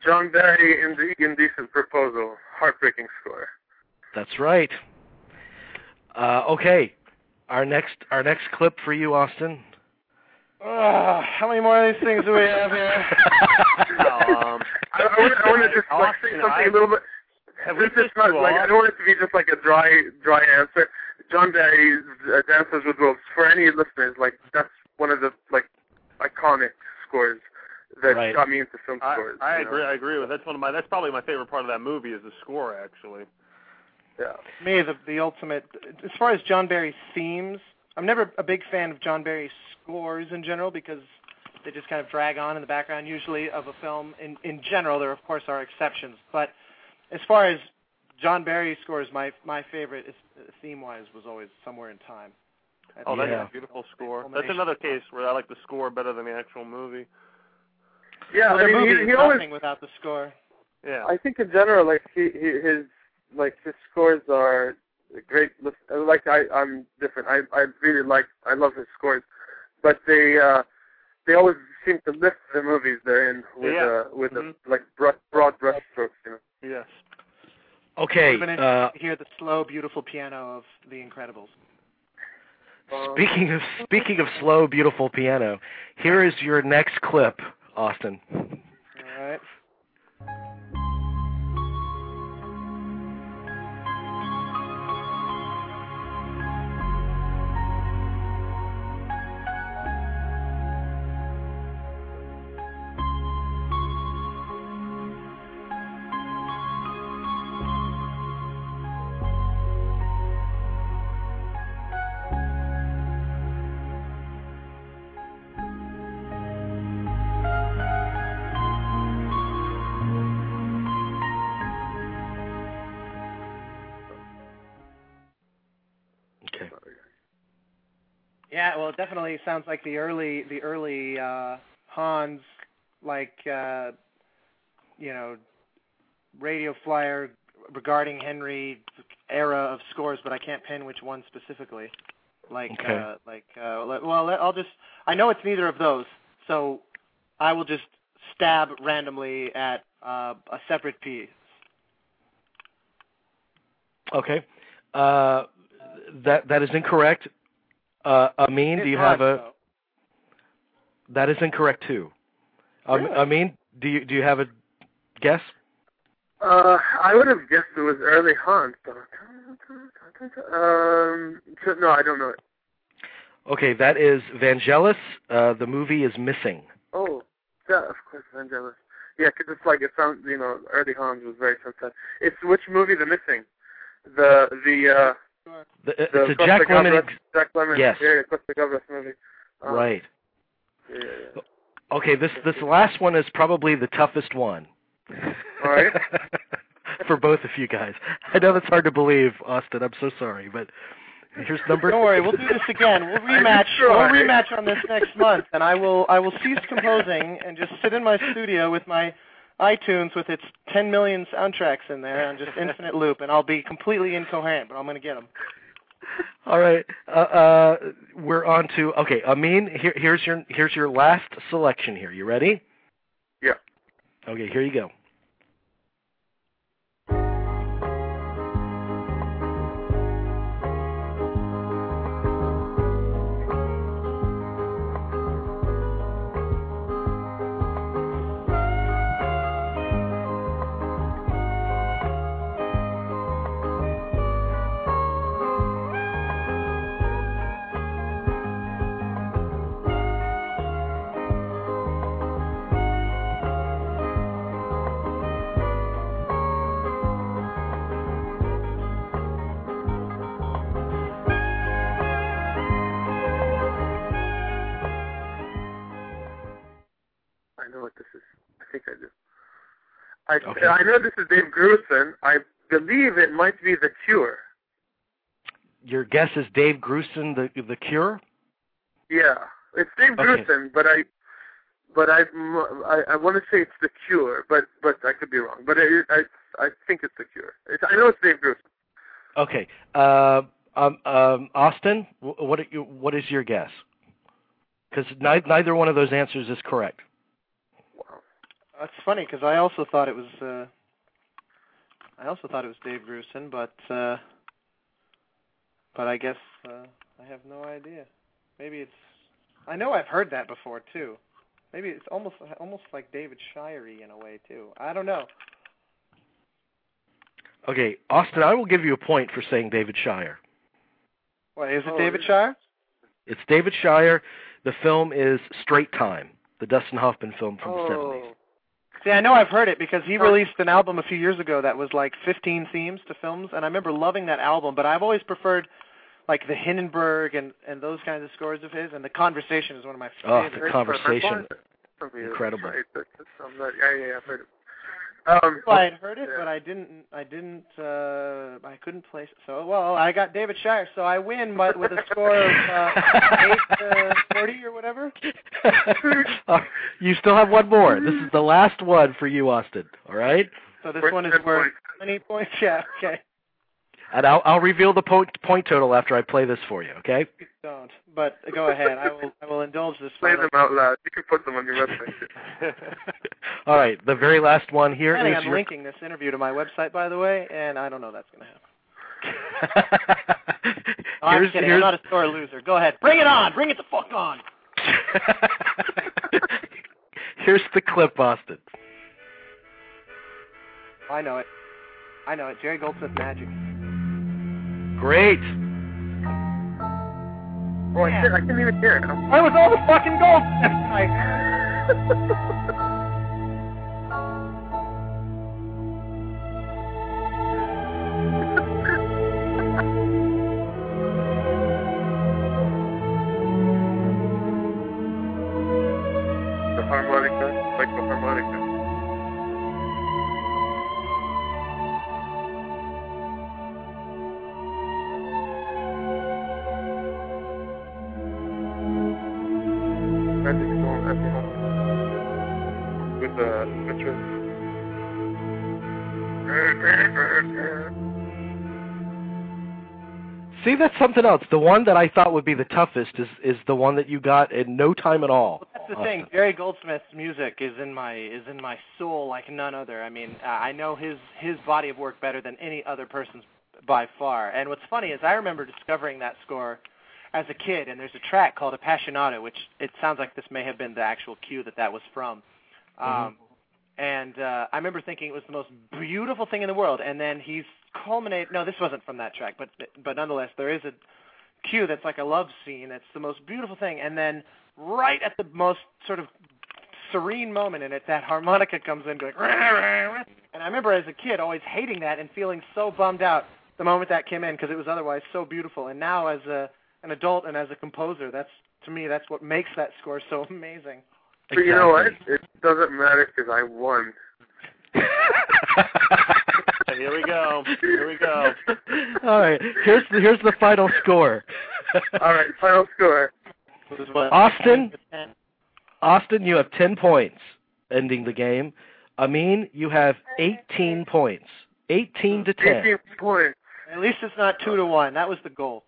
John Barry in the Indecent Proposal, heartbreaking score. That's right. Uh, okay, our next our next clip for you, Austin. Uh, how many more of these things do we have here? um, I, I want I want to just like, say something I, a little bit. Have we This is pissed not you like off? I don't want it to be just like a dry dry answer. John Barry's uh, Dances with Wolves. For any listeners, like that's one of the like iconic scores that Right. got me into film I, scores. I you know? agree. I agree with that's one of my. That's probably my favorite part of that movie is the score. Actually, Yeah. Me, the the ultimate. As far as John Barry's themes, I'm never a big fan of John Barry's scores in general because they just kind of drag on in the background usually of a film. In in general, there of course are exceptions, but as far as John Barry scores, my my favorite is, uh, theme-wise was always Somewhere in Time. I oh, think that's Yeah. a beautiful score. That's Culmination. another case where I like the score better than the actual movie. Yeah, Well, I the mean, movie he, is he always. nothing without the score. Yeah. I think in general, like he, he his like his scores are great. lis- Like I, I'm different. I, I really like. I love his scores, but they, uh, they always seem to lift the movies they're in with, Yeah. uh, with Mhm. a, like broad, broad brushstrokes. You know. Yes. Okay. Even Uh, to hear the slow, beautiful piano of The Incredibles. speaking of speaking of slow, beautiful piano, here is your next clip, Austin. All right. Okay. Yeah, well, it definitely sounds like the early, the early uh, Hans, like uh, you know, radio flyer regarding Henry era of scores, but I can't pin which one specifically. Like, Okay. uh, like, uh, let, well, let, I'll just, I know it's neither of those, so I will just stab randomly at uh, a separate piece. Okay. Uh, that that is incorrect. Uh, Amin, do you Hans, have a? though. That is incorrect too. Um, Really? Amin, do you do you have a guess? Uh, I would have guessed it was early Hans. Um, so- no, I don't know it. Okay, that is Vangelis. Uh, the movie is Missing. Oh, yeah, of course, Vangelis. Yeah, 'cause it's like it sounds, you know, early Hans was very fantastic. It's which movie? The Missing. The the uh The, the it's a Costa Jack Lemmon. Gavras, Jack Lemmon. Yes. Yeah, Costa Gavras movie. Um, Right. Yeah, yeah, yeah. Okay, this this last one is probably the toughest one. All right. For both of you guys. I know that's hard to believe, Austin. I'm so sorry, but here's number. Don't worry, we'll do this again. We'll rematch. We'll rematch on this next month, and I will. I will cease composing and just sit in my studio with my iTunes with its ten million soundtracks in there on just infinite loop, and I'll be completely incoherent, but I'm going to get them. All right, uh, uh, we're on to okay. Amin, here, here's your here's your last selection. Here, you ready? Yeah. Okay, here you go. I know what this is. I think I do. I Okay. I know this is Dave Grusin. I believe it might be The Cure. Your guess is Dave Grusin, the the Cure. Yeah, it's Dave Okay. Grusin, but I, but I, I, I want to say it's The Cure, but but I could be wrong. But I I, I think it's The Cure. It's, I know it's Dave Grusin. Okay. Uh, um, um, Austin, wh- what are you, what is your guess? Because ni- neither one of those answers is correct. Wow. That's funny because I also thought it was. Uh, I also thought it was Dave Grusin, but uh, but I guess uh, I have no idea. Maybe it's. I know I've heard that before too. Maybe it's almost almost like David Shirey in a way too. I don't know. Okay, Austin, I will give you a point for saying David Shire. What, is it Oh, David yeah. Shire? It's David Shire. The film is Straight Time, the Dustin Hoffman film from the seventies. Oh, See, I know I've heard it because he released an album a few years ago that was like fifteen themes to films, and I remember loving that album, but I've always preferred like the Hindenburg and, and those kinds of scores of his, and The Conversation is one of my Oh, favorites. The Conversation. from you. Incredible. Right, that's, that's, I'm not, yeah, yeah, I've heard it. Um, Well, I had heard it, yeah. but I didn't. I didn't. Uh, I couldn't place it. So, well, I got David Shire, so I win by, with a score of uh, eight to forty or whatever. Uh, you still have one more. This is the last one for you, Austin. All right? So this Worth one is ten worth points. how many points? Yeah. Okay. And I'll, I'll reveal the point, point total after I play this for you, okay? Don't. But go ahead. I will. I will indulge this Play one. them out loud. You can put them on your website. All right, the very last one here Planning is on your... linking this interview to my website, by the way, and I don't know that's going to happen. No, I'm here's, kidding. here's... I'm not a sore loser. Go ahead. Bring it on. Bring it the fuck on. Here's the clip, Austin. I know it. I know it. Jerry Goldsmith Magic. Great. Oh, I, can't, I can't even hear it. I was all the fucking Goldsmith tonight. The harmonica, like the harmonica. Magic Storm at the house. With the Mitchell. See, that's something else. The one that I thought would be the toughest is, is the one that you got in no time at all. Well, that's the thing. Jerry Goldsmith's music is in my is in my soul like none other. I mean, uh, I know his his body of work better than any other person's by far. And what's funny is I remember discovering that score as a kid, and there's a track called Appassionato, which it sounds like this may have been the actual cue that that was from. Um, Mhm. And uh, I remember thinking it was the most beautiful thing in the world. And then he's culminate. No, this wasn't from that track, but but nonetheless, there is a cue that's like a love scene. It's the most beautiful thing. And then right at the most sort of serene moment in it, that harmonica comes in going, rah, rah, rah. And I remember as a kid always hating that and feeling so bummed out the moment that came in because it was otherwise so beautiful. And now as a an adult and as a composer, that's to me that's what makes that score so amazing. But you know what? It doesn't matter because I won. Here we go. Here we go. All right, here's the, here's the final score. All right, final score. This is what- Austin, Austin, you have ten points, ending the game. Amin, you have eighteen points, eighteen to ten. eighteen points. At least it's not two to one. That was the goal.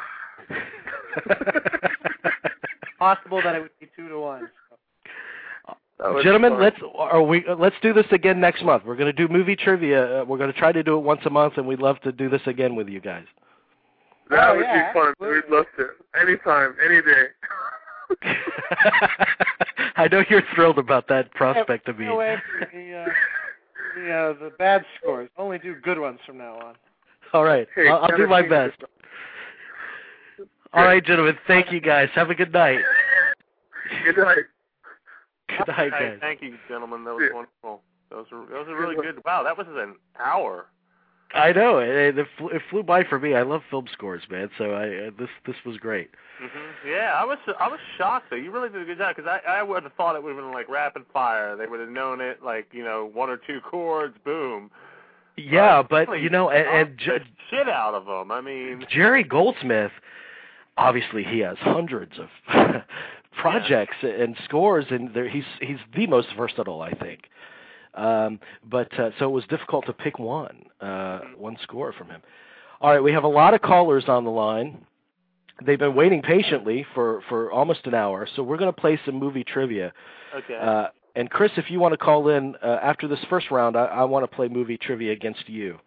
Possible that it would be two to one. That was Gentlemen, fun. let's are we let's do this again next month. We're going to do movie trivia. Uh, we're going to try to do it once a month, and we'd love to do this again with you guys. That Oh, would yeah, be fun. absolutely. We'd love to. Anytime, any day. I know you're thrilled about that prospect of me. Stay away from the, uh, the, uh, the bad scores. Only do good ones from now on. All right, Hey, I'll, I'll do my Tennessee. best. All right, gentlemen, thank you guys. Have a good night. Good night. Good night, Hey, guys. thank you, gentlemen. That was Yeah. wonderful. That was a, that was a really good. Wow, that was an hour. I know it, it, flew, it flew by for me. I love film scores, man. So I uh, this this was great. hmm Yeah, I was I was shocked though. You really did a good job because I I would have thought it would have been like rapid fire. They would have known it like you know one or two chords, boom. Yeah, but really you know, and, and knocked J- the shit out of them. I mean, Jerry Goldsmith, obviously he has hundreds of projects and scores, and there, he's he's the most versatile, I think. Um, but uh, so it was difficult to pick one uh, one score from him. All right, we have a lot of callers on the line. They've been waiting patiently for, for almost an hour, so we're going to play some movie trivia. okay. Uh, And Chris, if you want to call in uh, after this first round, I, I want to play movie trivia against you.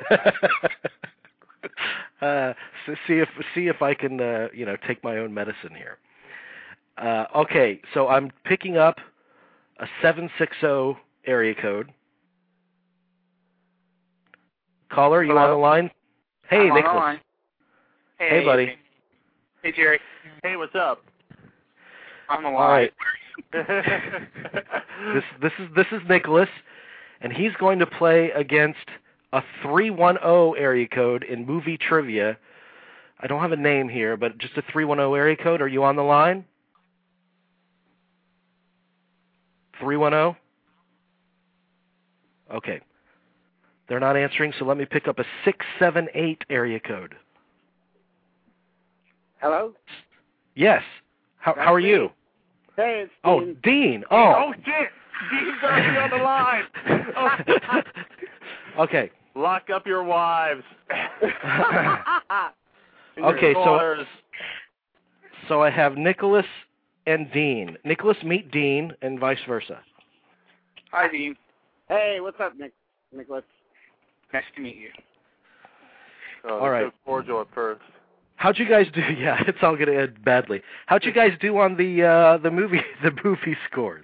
uh, so see if see if I can uh, you know take my own medicine here. Uh, okay, so I'm picking up a seven six zero area code. Caller, you Hello? on the line? Hey, I'm Nicholas. on the line. Hey, hey, buddy. Hey, Jerry. Hey, what's up? On the line. All right. this this is this is Nicholas, and he's going to play against a three one zero area code in movie trivia. I don't have a name here, but just a three one zero area code. Are you on the line? three one zero? Okay. They're not answering, so let me pick up a six seven eight area code. Hello? Yes. How That's how are me. you? Hey, it's Oh, Dean. Dean. Oh. Oh, shit! Dean's already on the line! Oh. Okay. Lock up your wives. Okay, so Daughters. so I have Nicholas and Dean. Nicholas, meet Dean, and vice versa. Hi, Dean. Hey, what's up, Nick? Nicholas? Nice to meet you. Oh, All right. So cordial at first. How'd you guys do? Yeah, it's all going to end badly. How'd you guys do on the uh, the movie the movie scores?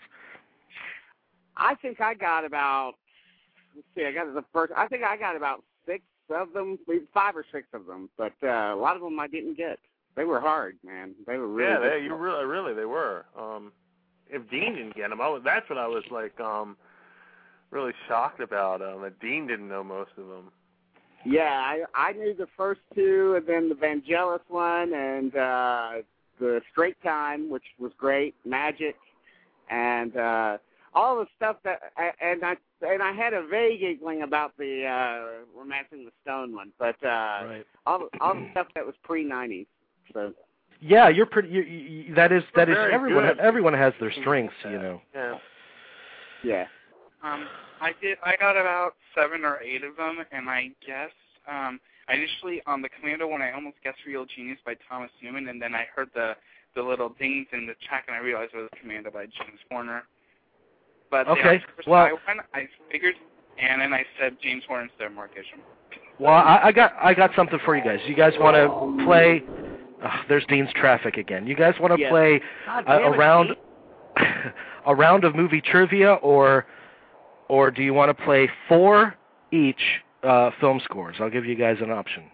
I think I got about. Let's see, I got the first. I think I got about six of them, maybe five or six of them. But uh, a lot of them I didn't get. They were hard, man. They were really. Yeah, they, difficult. you really, really, they were. Um, if Dean didn't get them, I was, that's what I was like, um, really shocked about. Um, that Dean didn't know most of them. Yeah, I I knew the first two, and then the Vangelis one, and uh, the Straight Time, which was great, Magic, and uh, all the stuff that, and I and I had a vague inkling about the uh, Romancing the Stone one, but uh, Right. all the, all the stuff that was pre nineties. So Yeah, you're pretty. You, you, that is that is Very everyone. good. Everyone has their strengths, you know. Yeah. yeah. Um, I did. I got about seven or eight of them, and I guess um, I initially on the Commando one, I almost guessed Real Genius by Thomas Newman, and then I heard the the little dings in the track, and I realized it was Commando by James Horner. But Okay, the first well- I, went, I figured, and then I said James Horner instead of Mark Isham. Well, I, I got I got something for you guys. You guys want to play? Oh, there's Dean's traffic again. You guys want to Yes. play God a, damn a it, round Dean. a round of movie trivia, or or do you want to play four each uh, film scores? I'll give you guys an option.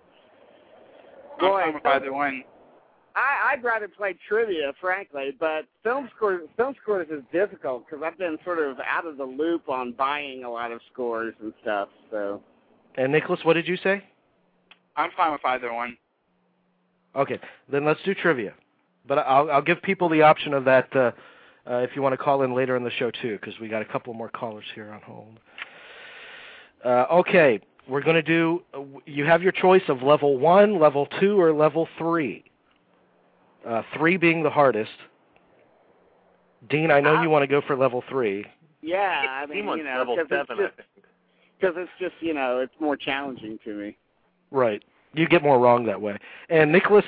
I'm Boy, fine with either one. I, I'd rather play trivia, frankly, but film scores film scores is difficult because I've been sort of out of the loop on buying a lot of scores and stuff. So And Nicholas, what did you say? I'm fine with either one. Okay, then let's do trivia. But I'll I'll give people the option of that uh, uh, if you want to call in later in the show too, because we got a couple more callers here on hold. Uh, okay, we're going to do. Uh, you have your choice of level one, level two, or level three. Uh, three being the hardest. Dean, I know Uh, you want to go for level three. yeah, I Dean mean, wants you know, level because it's seven, I just think. because it's just you know it's more challenging to me. Right. You get more wrong that way. And Nicholas,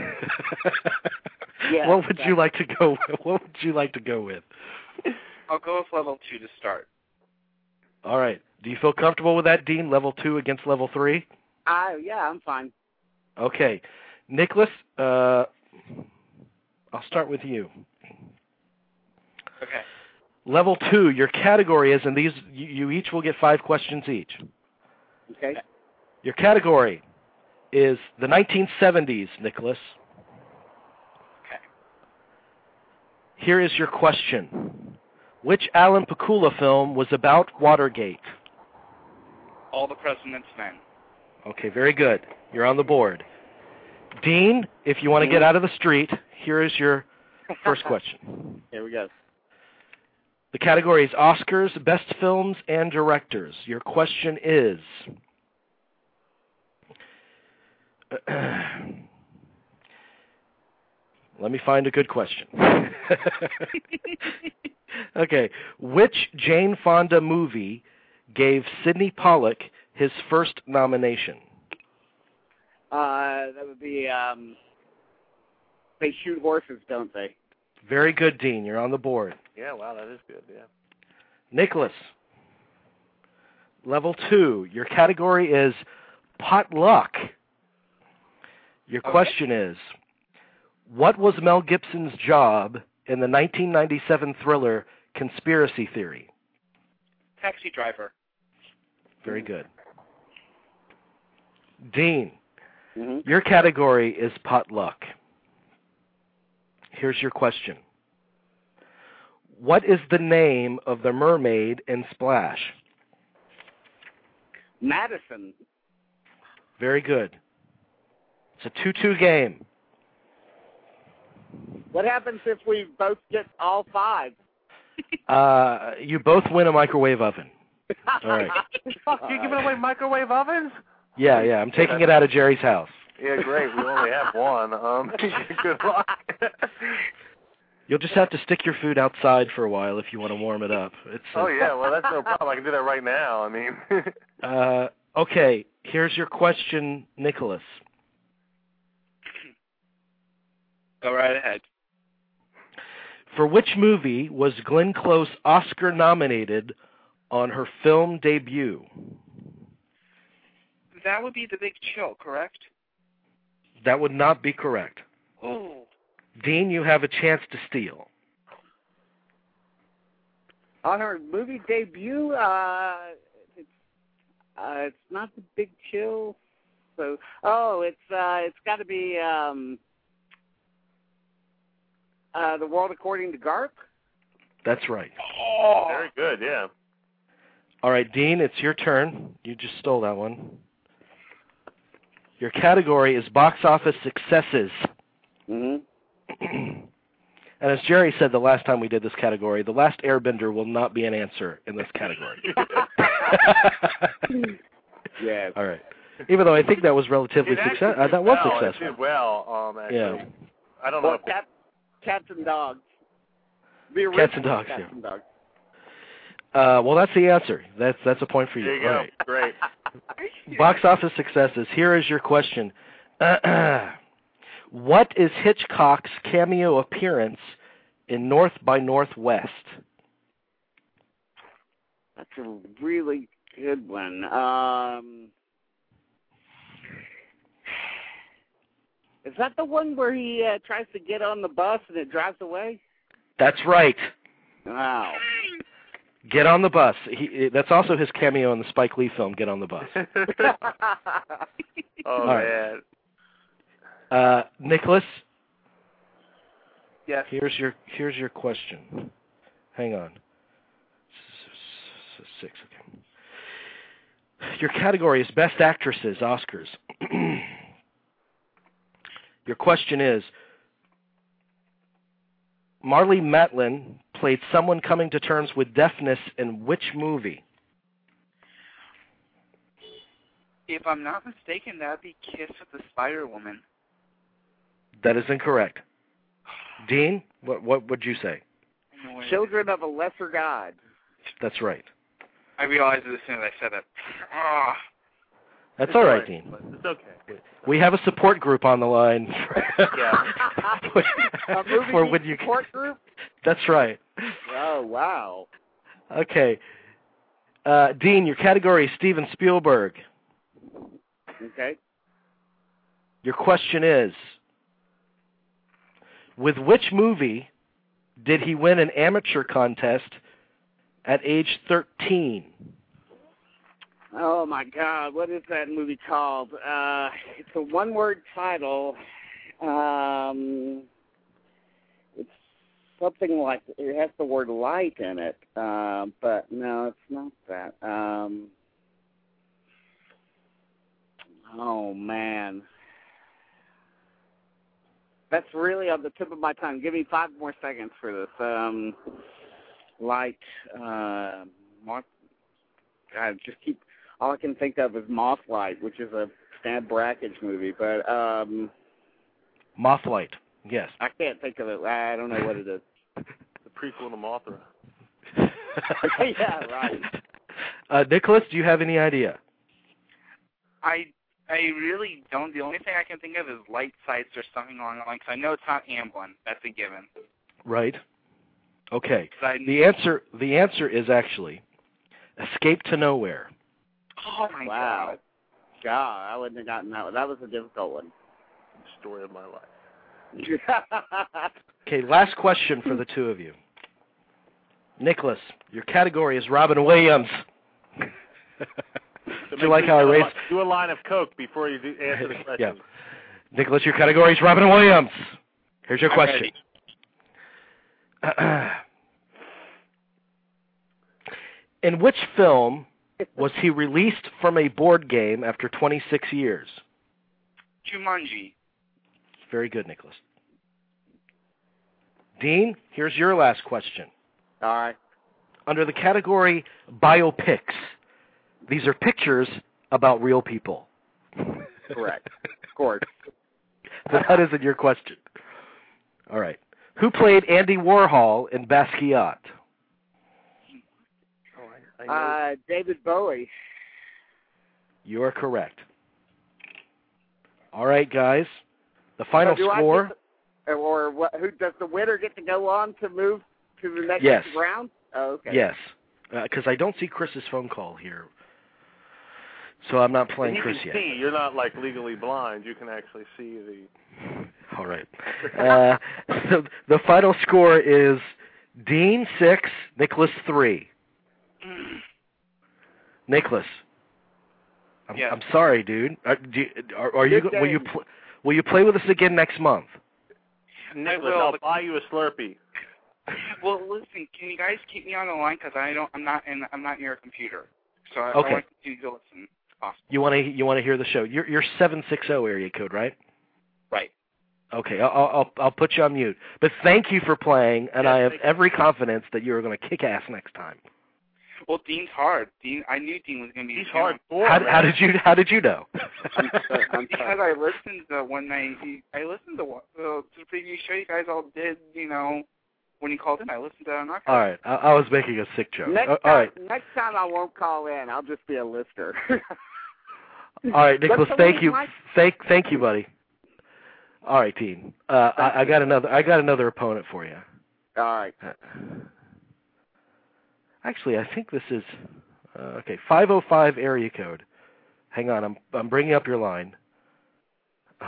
Yeah, what would you exactly. like to go? What would you like to go with? I'll go with level two to start. All right. Do you feel comfortable with that, Dean? Level two against level three? I yeah, I'm fine. Okay. Nicholas, uh, I'll start with you. Okay. Level two, your category is, and these you, you each will get five questions each. Okay. Your category is the nineteen seventies, Nicholas. Okay. Here is your question. Which Alan Pakula film was about Watergate? All the President's Men. Okay, very good. You're on the board. Dean, if you want to get out of the street, here is your first question. Here we go. The category is Oscars, Best Films, and Directors. Your question is... Let me find a good question. Okay. Which Jane Fonda movie gave Sidney Pollack his first nomination? Uh, that would be um. They shoot horses, don't they? Very good, Dean. You're on the board. Yeah, wow, that is good, yeah. Nicholas, level two. Your category is potluck. Your Okay. question is, what was Mel Gibson's job in the nineteen ninety-seven thriller Conspiracy Theory? Taxi driver. Very good. Dean, Mm-hmm. your category is potluck. Here's your question. What is the name of the mermaid in Splash? Madison. Very good. It's a two two game. What happens if we both get all five? Uh, you both win a microwave oven. All right. Fuck, you're giving away microwave ovens? Yeah, yeah. I'm taking it out of Jerry's house. Yeah, great. We only have one. Um, good luck. You'll just have to stick your food outside for a while if you want to warm it up. It's uh, Oh, yeah, well, that's no problem. I can do that right now. I mean. uh, okay, here's your question, Nicholas. Go right ahead. For which movie was Glenn Close Oscar nominated on her film debut? That would be The Big Chill, correct? That would not be correct. Oh. Dean, you have a chance to steal. On her movie debut, uh, it's uh, it's not The Big Chill. So, oh, it's uh, it's got to be um, uh, The World According to Garp. That's right. Oh. Very good, yeah. All right, Dean, it's your turn. You just stole that one. Your category is box office successes. Mm-hmm. And as Jerry said the last time we did this category, The Last Airbender will not be an answer in this category. Yeah. All right. Even though I think that was relatively successful. Uh, that was well, successful. It did well, um, actually. Yeah. I don't know. Well, If cat, cats and dogs. The Cats and original dogs, Cats yeah. and dogs. Uh, well, that's the answer. That's that's a point for you. There you All go. right. Great. Box office successes. Here is your question. What is Hitchcock's cameo appearance in North by Northwest? That's a really good one. Um, is that the one where he uh, tries to get on the bus and it drives away? That's right. Wow. Get on the bus. He, that's also his cameo in the Spike Lee film, Get on the Bus. Oh, All right. man. Uh, Nicholas, Yes. here's your here's your question. Hang on. Six. Okay. Your category is Best Actresses, Oscars. Your question is, Marlee Matlin played someone coming to terms with deafness in which movie? If I'm not mistaken, that would be Kiss of the Spider Woman. That is incorrect. Dean, what what would you say? No way. Children of a Lesser God. That's right. I realized it as soon as I said it. Ah. That's It's all right, right, Dean. but It's okay. We have a support group on the line. Yeah. A movie for when you support group? That's right. Oh, wow. Okay. Uh, Dean, your category is Steven Spielberg. Okay. Your question is, with which movie did he win an amateur contest at age thirteen? Oh, my God. What is that movie called? Uh, it's a one-word title. Um, it's something like, it has the word light in it. Uh, but, no, it's not that. Um, oh, man. That's really on the tip of my tongue. Give me five more seconds for this. Um, light. Uh, Mark, I just keep... All I can think of is Mothlight, which is a Stan Brakhage movie, but um, Mothlight, yes. I can't think of it. I don't know what it is. The prequel to Mothra. Yeah, right. Uh, Nicholas, do you have any idea? I I really don't. The only thing I can think of is Light Sights or something along the line, because I know it's not Amblin. That's a given. Right. Okay. I The answer the answer is actually Escape to Nowhere. Oh my Wow. God. God, I wouldn't have gotten that one. That was a difficult one. Story of my life. Okay, last question for the two of you. Nicholas, your category is Robin Williams. So Do you like how I raised? Do a line of Coke before you do answer the question. Yeah. Nicholas, your category is Robin Williams. Here's your I'm question. In which film was he released from a board game after twenty-six years? Jumanji. Very good, Nicholas. Dean, here's your last question. All right. Under the category biopics, these are pictures about real people. Correct. Of course. But that isn't your question. All right. Who played Andy Warhol in Basquiat? Oh, I, I know. Uh, David Bowie. You are correct. All right, guys. The final So do I score. get to- or what? Who does the winner get to go on to move to the next Yes. round? Oh, okay. Yes. Because I don't see Chris's phone call here. So I'm not playing you Chris can yet. see. You're not like legally blind. You can actually see the. All right. Uh, so the final score is Dean six, Nicholas three. Nicholas, I'm, Yes. I'm sorry, dude. Are, do, are, are you? Good Will you? game. Pl- will you play with us again next month? Nicholas, will, I'll but- buy you a Slurpee. Well, listen, can you guys keep me on the line because I don't, I'm not in, I'm not near a computer, so I, Okay. I want you to listen. Awesome. You want to? You want to hear the show? You're you're seven six zero area code, right? Right. Okay, I'll, I'll I'll put you on mute. But thank you for playing, and Yeah, I have thank you. every confidence that you are going to kick ass next time. Well, Dean's hard. Dean, I knew Dean was going to be. He's challenged. hardcore. How, man. how did you How did you know? I'm, sorry, I'm Because sorry. I listened to when they, I listened to what- uh, to the previous show you guys all did. You know, when you called in, I listened to it on archive. All right, I, I was making a sick joke. Next Uh, time, all right, next time I won't call in. I'll just be a listener. all right, Nicholas. What's the Thank name, you, Mike? thank thank you, buddy. All right, Dean. Uh, I, I got another I got another opponent for you. All right. Uh, Actually, I think this is uh, okay. five oh five area code. Hang on, I'm I'm bringing up your line. Oh.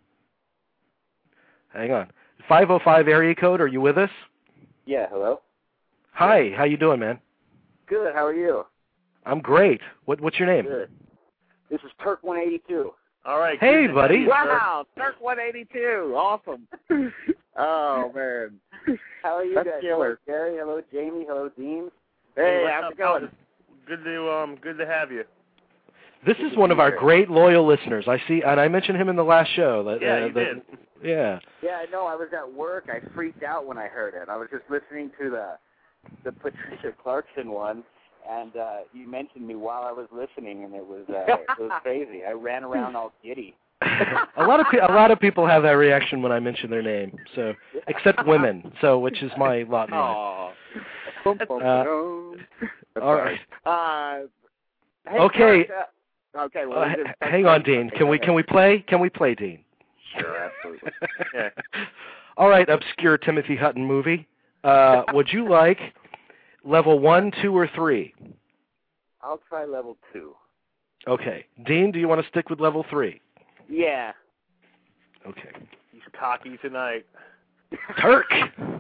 Hang on. five oh five area code. Are you with us? Yeah. Hello. Hi. How you doing, man? Good. How are you? I'm great. What what's your name? Good. This is Turk one eighty-two. All right. Hey, good to buddy. see you, sir. Wow, Turk one eighty-two. Awesome. Oh man. How are you That's guys? killer. Hello, Gary. Hello, Jamie. Hello, Dean. Hey, what's how's up, it going? fellas? Good to um, good to have you. This is one of our great loyal listeners. I see, and I mentioned him in the last show. That, Yeah, uh, you that- did. Yeah. Yeah, I know. I was at work. I freaked out when I heard it. I was just listening to the the Patricia Clarkson one, and uh, you mentioned me while I was listening, and it was uh, it was crazy. I ran around all giddy. a lot of pe- a lot of people have that reaction when I mention their name. So, except women. So, which is my lot in life. Aw. Bum, bum, Uh, bum. all right. Uh, hey, Okay. Turk, uh, okay. Well, Uh, we h- just- hang on, Dean. okay, Can go we ahead. can we play? Can we play, Dean? Sure, absolutely. Yeah. All right, obscure Timothy Hutton movie. Uh, would you like level one, two, or three? I'll try level two. Okay. Dean, do you want to stick with level three? Yeah. Okay. He's cocky tonight. Turk.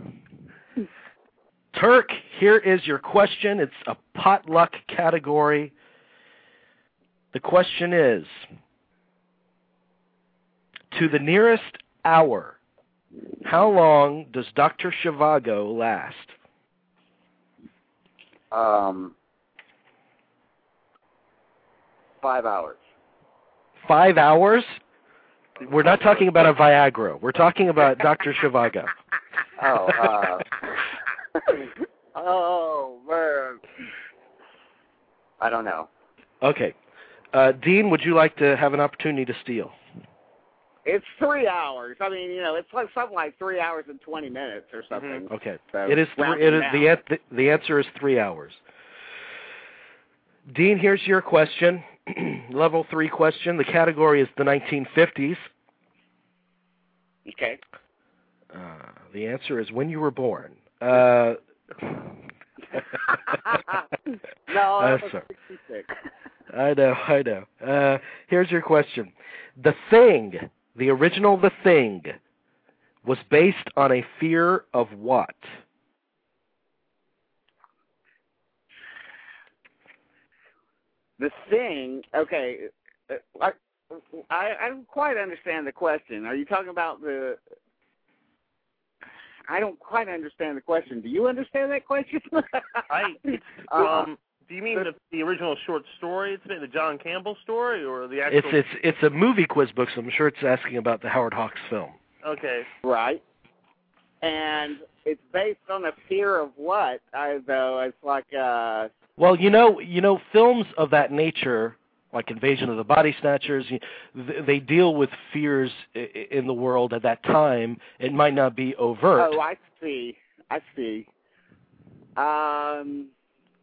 Turk, here is your question. It's a potluck category. The question is, to the nearest hour, how long does Doctor Zhivago last? Um, five hours. Five hours? We're not talking about a Viagra. We're talking about Doctor Zhivago. Oh, uh, Oh man. I don't know. Okay. Uh, Dean, would you like to have an opportunity to steal? It's three hours. I mean, you know, it's like something like three hours and twenty minutes or something. Okay. So, It is. Th- rounding it is down. the, an- the answer is three hours. Dean, here's your question. Level three question. The category is the nineteen fifties. Okay. Uh, the answer is when you were born. Uh, No, Uh, that was sorry. sixty-six. I know, I know. Uh, here's your question. The Thing, the original The Thing, was based on a fear of what? The Thing, okay, uh, I, I, I don't quite understand the question. Are you talking about the... I don't quite understand the question. Do you understand that question? I, it's, Uh, um, do you mean the, the original short story? It's the John Campbell story, or the It's actual? it's it's a movie quiz book, so I'm sure it's asking about the Howard Hawks film. Okay. Right. And it's based on a fear of what? I, though it's like uh Well, you know, you know, films of that nature, like Invasion of the Body Snatchers, you- th- they deal with fears i- i- in the world at that time. It might not be overt. oh, I see. I see. Um,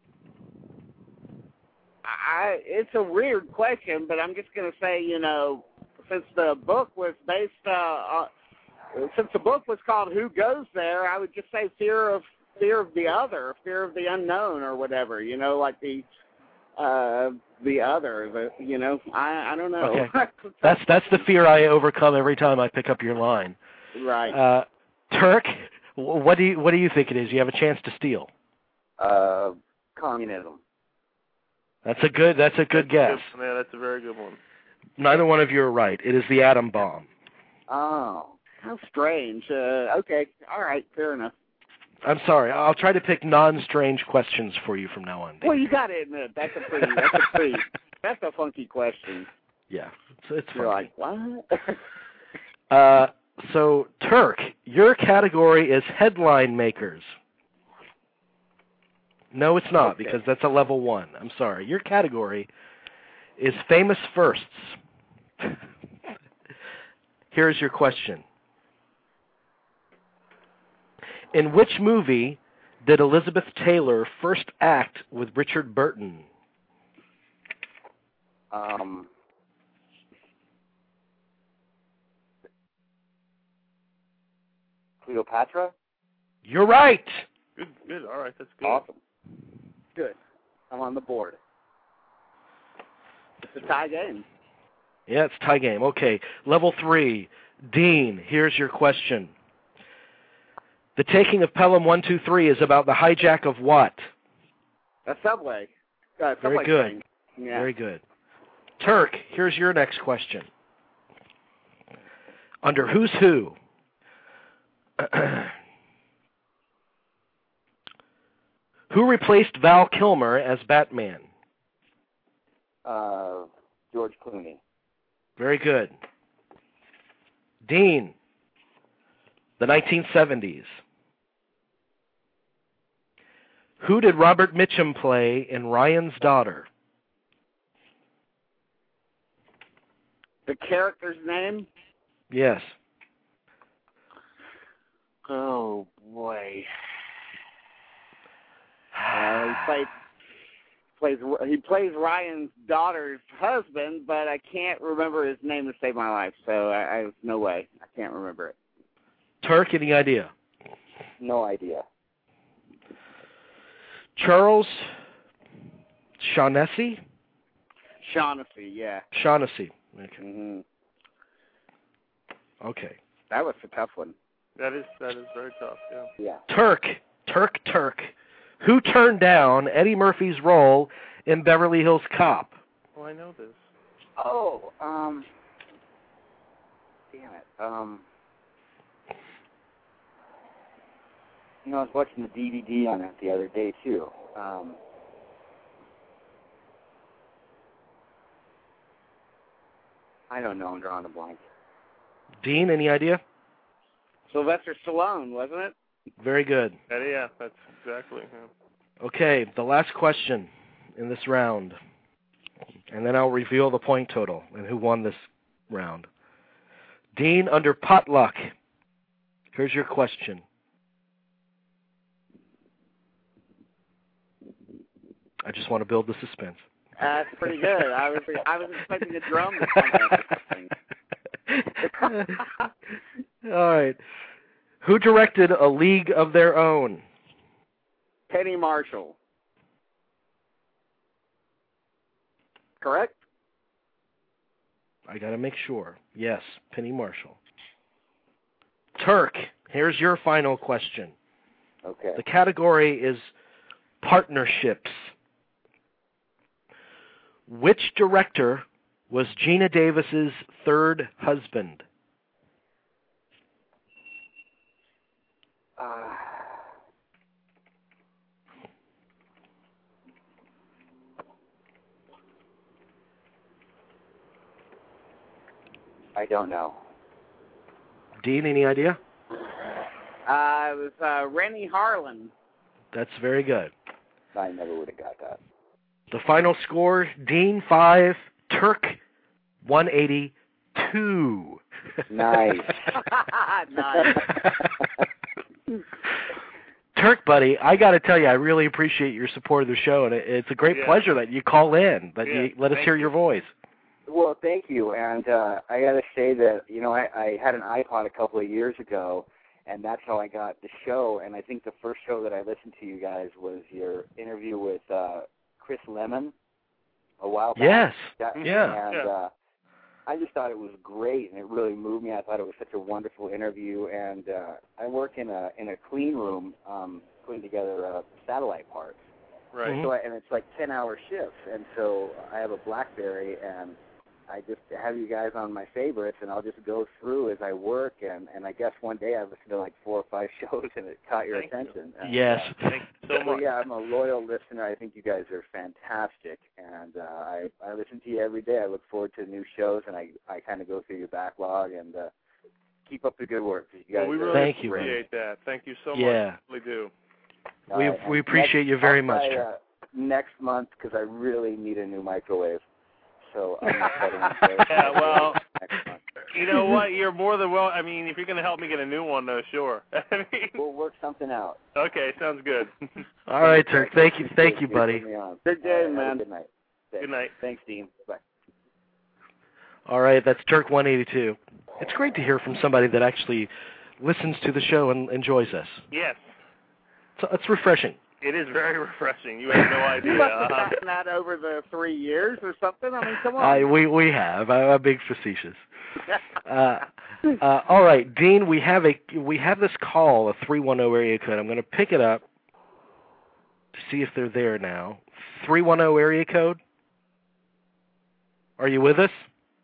I it's a weird question, but I'm just gonna say, you know, since the book was based, uh, uh, since the book was called "Who Goes There," I would just say fear of fear of the other, fear of the unknown, or whatever. You know, like the uh, the other. The, you know, I I don't know. Okay. That's that's the fear I overcome every time I pick up your line. Right. Uh, Turk, wh- what do you what do you think it is? You have a chance to steal. Uh, communism. That's a good that's a good guess. Yeah, that's a very good one. Neither one of you are right. It is the atom bomb. Oh, how strange. Uh, okay. All right. Fair enough. I'm sorry. I'll try to pick non-strange questions for you from now on. Well, you got to admit that's a pretty that's a pretty that's a funky question. Yeah, it's, it's You're funny. like, what? Uh, so, Turk, your category is headline makers. No, it's not, Okay. because that's a level one. I'm sorry. Your category is famous firsts. Here's your question. In which movie did Elizabeth Taylor first act with Richard Burton? Um, Cleopatra? You're right. Good, good. All right, that's good. Awesome. Good. I'm on the board. It's a tie game. Yeah, it's tie game. Okay, level three. Dean, here's your question. The Taking of Pelham one two three is about the hijack of what? A subway. Uh, Very subway good. train. Yeah. Very good. Turk, here's your next question. Under Who's Who, who replaced Val Kilmer as Batman? Uh, George Clooney. Very good. Dean, the nineteen seventies. Who did Robert Mitchum play in Ryan's Daughter? The character's name? Yes. Oh boy. Uh, he plays plays he plays Ryan's daughter's husband, but I can't remember his name to save my life. So I, I no way. I can't remember it. Turk, any idea? No idea. Charles Shaughnessy? Shaughnessy, yeah. Shaughnessy. Okay. hmm Okay. That was a tough one. That is that is very tough. Yeah. Yeah. Turk, Turk, Turk. Who turned down Eddie Murphy's role in Beverly Hills Cop? Oh, I know this. Oh, um, damn it. Um, you know, I was watching the D V D on it the other day, too. Um, I don't know. I'm drawing a blank. Dean, any idea? Sylvester Stallone, wasn't it? Very good. Yeah, yeah, that's exactly. Yeah. Okay, the last question in this round. And then I'll reveal the point total and who won this round. Dean, under potluck, here's your question. I just want to build the suspense. That's pretty good. I was I was expecting a drum to come out. All right. Who directed A League of Their Own? Penny Marshall. Correct? I got to make sure. Yes, Penny Marshall. Turk, here's your final question. Okay. The category is partnerships. Which director was Gina Davis's third husband? Uh, I don't know. Dean, any idea? Uh, it was uh, Rennie Harlan. That's very good. I never would have got that. The final score, Dean five, Turk one eighty-two. Nice. Nice. Turk, buddy, I got to tell you, I really appreciate your support of the show, and it, it's a great Yeah. pleasure that you call in, that Yeah, you let us thank hear you. your voice. Well, thank you. And uh, I got to say that, you know, I, I had an iPod a couple of years ago, and that's how I got the show. And I think the first show that I listened to you guys was your interview with uh, Chris Lemon a while back. Yes. That- Yeah. And Yeah. uh, I just thought it was great, and it really moved me. I thought it was such a wonderful interview. And uh, I work in a in a clean room, um, putting together uh, satellite parts. Right. Mhm. So I, and it's like ten-hour shifts, and so I have a BlackBerry, and I just have you guys on my favorites, and I'll just go through as I work, and, and I guess one day I listened to like four or five shows, and it caught your Thank you. attention. And, Yes. uh, Thank you so so much. yeah, I'm a loyal listener. I think you guys are fantastic, and uh, I I listen to you every day. I look forward to new shows, and I I kind of go through your backlog and uh, keep up the good work. You guys Well, we are really Thank you, appreciate that. Thank you so Yeah. much. We do. All We right, we and appreciate next- you very I'll much, try, Turk. uh, next month, because I really need a new microwave. So I'm not heading into Yeah, well, next month. You know what? You're more than well. I mean, if you're going to help me get a new one, though, sure. I mean, We'll work something out. okay, sounds good. All right, Turk. Thank you, thank you, buddy. Put me on. Good day, All right, have a man. Good night. Good night. Thanks, Dean. Bye. All right, that's Turk one eighty-two. It's great to hear from somebody that actually listens to the show and enjoys us. Yes, So it's refreshing. it is very refreshing. You have no idea. You must have Uh, gotten that over the three years or something. I mean, come I, on. we we have. I, I'm being facetious. Uh, uh, all right, Dean. We have a we have this call, a three one zero area code. I'm going to pick it up to see if they're there now. three one zero area code. Are you with us?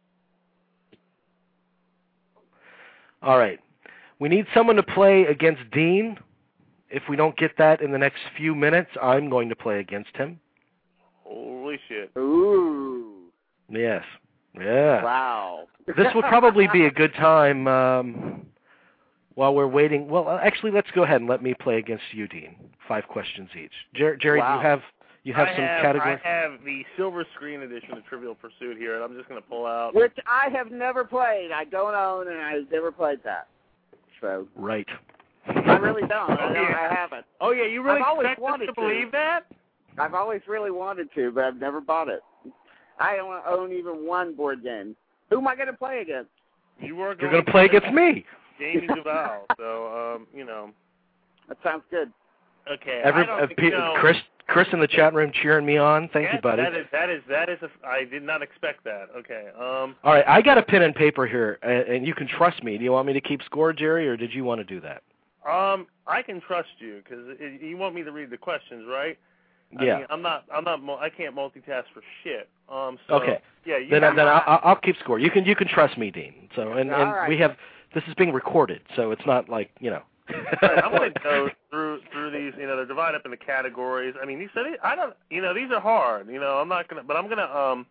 All right. We need someone to play against Dean. If we don't get that in the next few minutes, I'm going to play against him. holy shit. Ooh. Yes. Yeah. Wow. This would probably be a good time um, while we're waiting. Well, uh, actually, let's go ahead and let me play against you, Dean. Five questions each. Jer- Jerry, Wow. do you have you have I some have, categories? I have the silver screen edition of Trivial Pursuit here, and I'm just going to pull out. Which I have never played. I don't own, and I've never played that. So Right. I really don't. I, Oh, don't, yeah. I haven't. Oh, yeah, you really I've always expect us wanted to to. believe that? I've always really wanted to, but I've never bought it. I don't own even one board game. Who am I going to play against? You were You're going to play against me. Jamie Duval, so, um, you know. That sounds good. Okay, Every, I don't uh, think, Pe- you know, Chris, Chris in the chat room cheering me on. Thank yes, you, buddy. That is, that is, that is, a, I did not expect that. Okay, um, All right, I got a pen and paper here, and, and you can trust me. Do you want me to keep score, Jerry, or did you want to do that? um, I can trust you, because you want me to read the questions, right? I Yeah. mean, I'm not, I'm not, mul- I can't multitask for shit. Um, so, Okay. yeah, you Then, got- then I'll, I'll keep score. You can you can trust me, Dean. So and, All and right. we have this is being recorded, so it's not like you know. Right, I'm going to go through through these. You know, they're divided up into categories. I mean, these. So these I don't. You know, these are hard. You know, I'm not gonna. But I'm gonna. Um.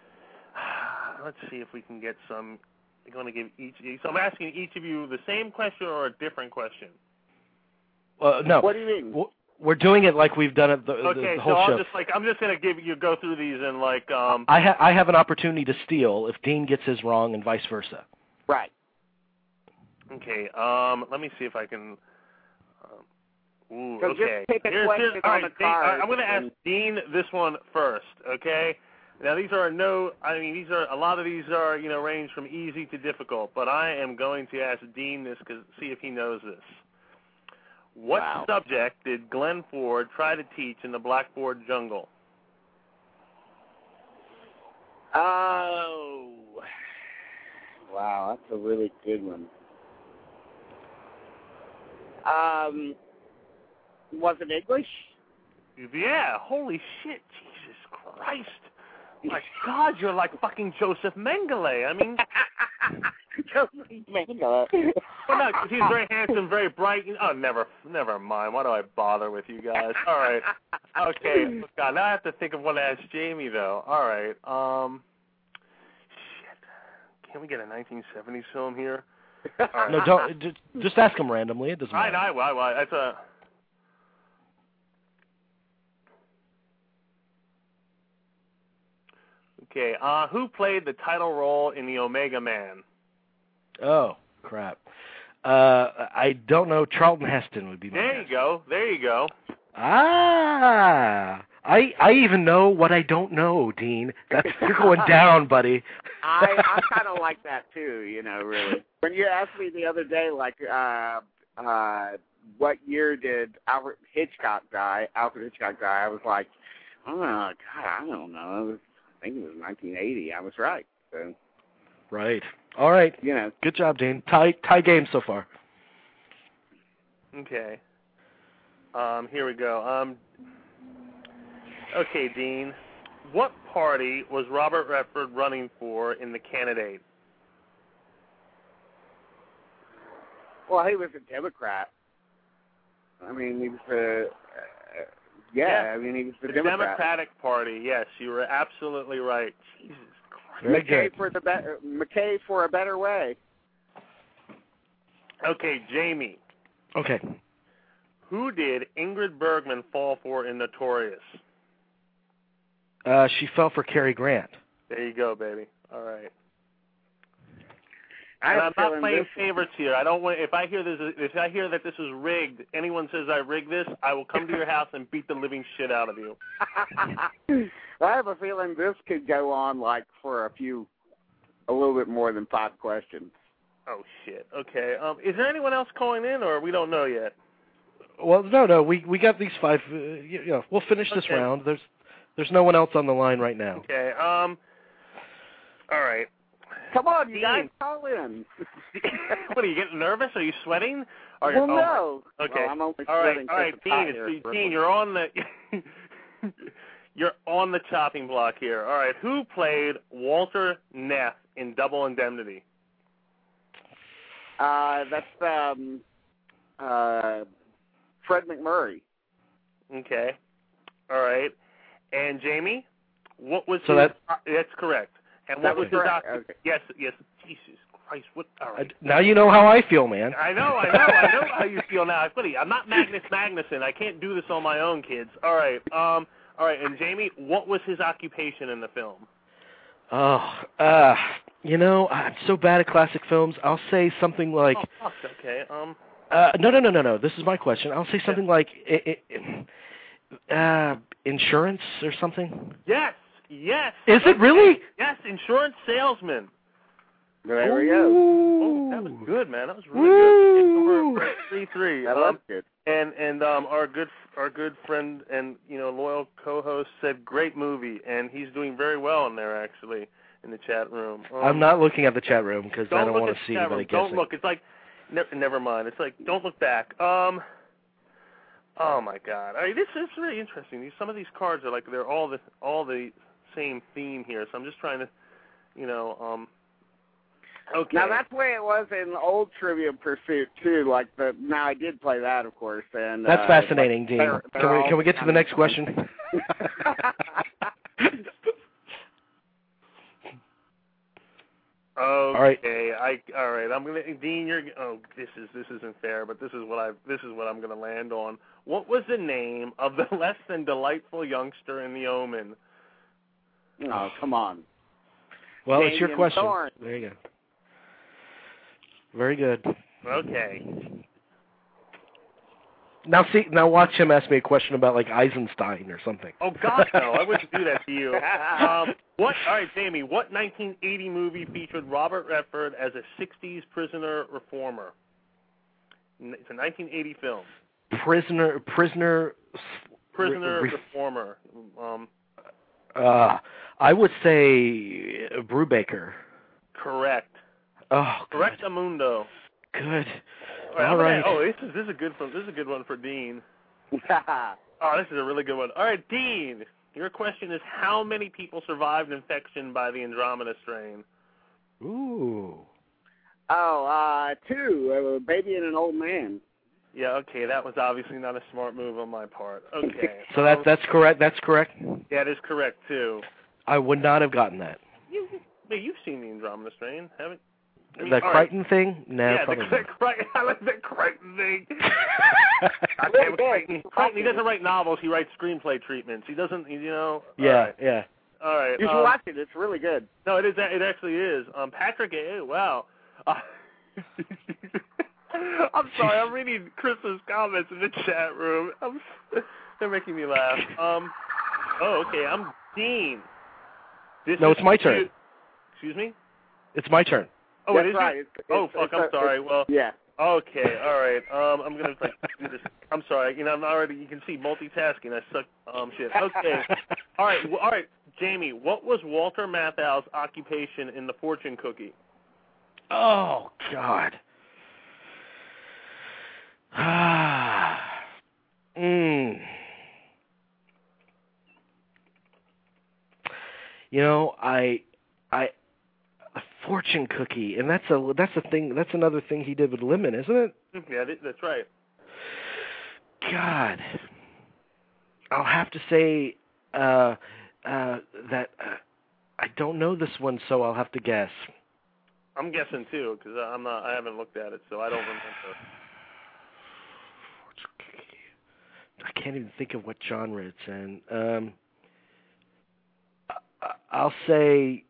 Let's see if we can get some. I'm going to give each. So I'm asking each of you the same question or a different question. Uh, no. What do you mean? W- We're doing it like we've done it the, Okay, the, the so whole I'm show. just like I'm just going to give you go through these and like. Um. I ha- I have an opportunity to steal if Dean gets his wrong and vice versa. Right. Okay. Um. Let me see if I can. Um, ooh. So just Okay. pick a Here's- question here's- all on right, the Dean, card I'm going to ask and- Dean this one first. Okay. Now these are no. I mean, these are a lot of these are you know range from easy to difficult. But I am going to ask Dean this because see if he knows this. What Wow. subject did Glenn Ford try to teach in the Blackboard Jungle? Oh. Wow, that's a really good one. Um, was it English? Yeah, holy shit, Jesus Christ. My God, you're like fucking Joseph Mengele. I mean... Joseph Mengele. Well, no, 'cause he's very handsome, very bright. Oh, never, never mind. Why do I bother with you guys? All right. Okay. Oh, God, now I have to think of what to ask Jamie, though. All right. Um... Shit. Can we get a nineteen seventies film here? All right. No, don't. Just, just ask him randomly. It doesn't I matter. know. I, I, that's a... Okay, uh, who played the title role in The Omega Man? Oh, crap. Uh, I don't know. Charlton Heston would be my There guess. you go. There you go. Ah, I I even know what I don't know, Dean. That's you're going down, buddy. I I kind of like that too. You know, really. When you asked me the other day, like, uh, uh, what year did Alfred Hitchcock die? Alfred Hitchcock die? I was like, oh God, I don't know. It was, I think it was nineteen eighty. I was right. So. Right. All right. You know. Good job, Dean. Tie tie game so far. Okay. Um, here we go. Um, okay, Dean. What party was Robert Redford running for in The Candidate? Well, he was a Democrat. I mean, he was a. Uh, yeah, Yeah. I mean, he was the, The Democrat. Democratic Party. Yes, you were absolutely right. Jesus Christ. Very McKay good. for the be- McKay for a better way. Okay, Jamie. Okay. Who did Ingrid Bergman fall for in Notorious? Uh, she fell for Cary Grant. There you go, baby. All right. I And have I'm a not feeling playing this- favorites here. I don't want. If I hear this, if I hear that this is rigged, anyone says I rigged this, I will come to your house and beat the living shit out of you. I have a feeling this could go on like for a few, a little bit more than five questions. Oh shit. Okay. Um, is there anyone else calling in, or we don't know yet? Well, no, no. We we got these five. Uh, you know, we'll finish this Okay. round. There's there's no one else on the line right now. Okay. Um. All right. Come on, you Dean. guys, call in. What are you getting nervous? Are you sweating? Are you, well, oh, no. Okay. Well, I'm only all right. sweating All right, 'cause it's hot Dean. here. It's, Dean, you're on the you're on the chopping block here. All right. Who played Walter Neff in Double Indemnity? Uh, that's um, uh, Fred McMurray. Okay. All right. And Jamie, what was So his, that- uh, that's correct. And That what was was his correct. occup- Okay. Yes, yes. Jesus Christ. What all Uh, right. now you know how I feel, man. I know, I know, I know how you feel now. Buddy, I'm not Magnus Magnuson. I can't do this on my own, kids. All right. Um all right, and Jamie, what was his occupation in the film? Oh, uh, you know, I'm so bad at classic films. I'll say something like, Oh, fuck, okay. Um uh, no, no, no, no, no. This is my question. I'll say something like, i i uh, insurance or something. Yes. Yes. Is it really? Yes, insurance salesman. There we go. Oh, that was good, man. That was really Woo! good. Over three three. That Um, was good. And and um, our good our good friend and you know loyal co-host said great movie, and he's doing very well in there actually in the chat room. Um, I'm not looking at the chat room because I don't look want at to the see chat anybody room. Don't guessing. look. It's like ne- never mind. It's like don't look back. Um. Oh my God. I mean, this is really interesting. These some of these cards are like they're all the all the same theme here. So I'm just trying to, you know, um. Okay. Now that's the way it was in old Trivial Pursuit too. Like the now I did play that, of course, and That's uh, fascinating, Dean. they're- they're Can we all can we get to the kind of- next question? Okay, right. I all right. I'm gonna Dean. You're oh this is this isn't fair, but this is what I this is what I'm gonna land on. What was the name of the less than delightful youngster in The Omen? Oh, come on. Well, it's your Damien question. Thorne. There you go. Very good. Okay. Now see, now watch him ask me a question about like Eisenstein or something. Oh God, no! I wouldn't do that to you. Um, what? All right, Jamie. What nineteen eighty movie featured Robert Redford as a sixties prisoner reformer? N- It's a nineteen eighty film. prisoner, prisoner, prisoner, re- reformer. Um, uh, I would say Brubaker. correct. Oh, good. Correct, Amundo. Good. All right. All right. Gonna, oh, this is this is a good one. This is a good one for Dean. Oh, this is a really good one. All right, Dean. Your question is: how many people survived infection by the Andromeda strain? Ooh. Oh, uh, two, a baby and an old man. Yeah, okay, that was obviously not a smart move on my part. Okay. So that's that's correct. That's correct. That is correct too. I would not have gotten that. You, yeah, you've seen the Andromeda strain, haven't? I mean, the all Crichton right. thing? No, yeah, probably the, not. the Crichton. I like the Crichton thing. Okay, Crichton, Crichton, he doesn't write novels. He writes screenplay treatments. He doesn't, you know. Yeah, all right. yeah. All right. You should um, watch it. It's really good. No, it is. It actually is. Um, Patrick A. Wow. Uh, I'm sorry. I'm reading Chris's comments in the chat room. I'm, they're making me laugh. Um. Oh, okay. I'm Dean. This No, is it's my you. turn. Excuse me. It's my turn. Oh, That's it is. right. Your... It's, oh, it's, fuck. it's, I'm it's, sorry. Well. Yeah. Okay. All right. Um. I'm gonna like do this. I'm sorry. You know, I'm already. You can see multitasking. I suck. Um. Shit. Okay. All right. Well, all right. Jamie, what was Walter Matthau's occupation in the fortune cookie? Oh God. Ah. mm. You know, I, I, a fortune cookie, and that's a that's a thing. That's another thing he did with lemon, isn't it? Yeah, that's right. God, I'll have to say uh, uh, that uh, I don't know this one, so I'll have to guess. I'm guessing too, because I'm not. I haven't looked at it, so I don't remember. I can't even think of what genre it's in. Um, I, I'll say.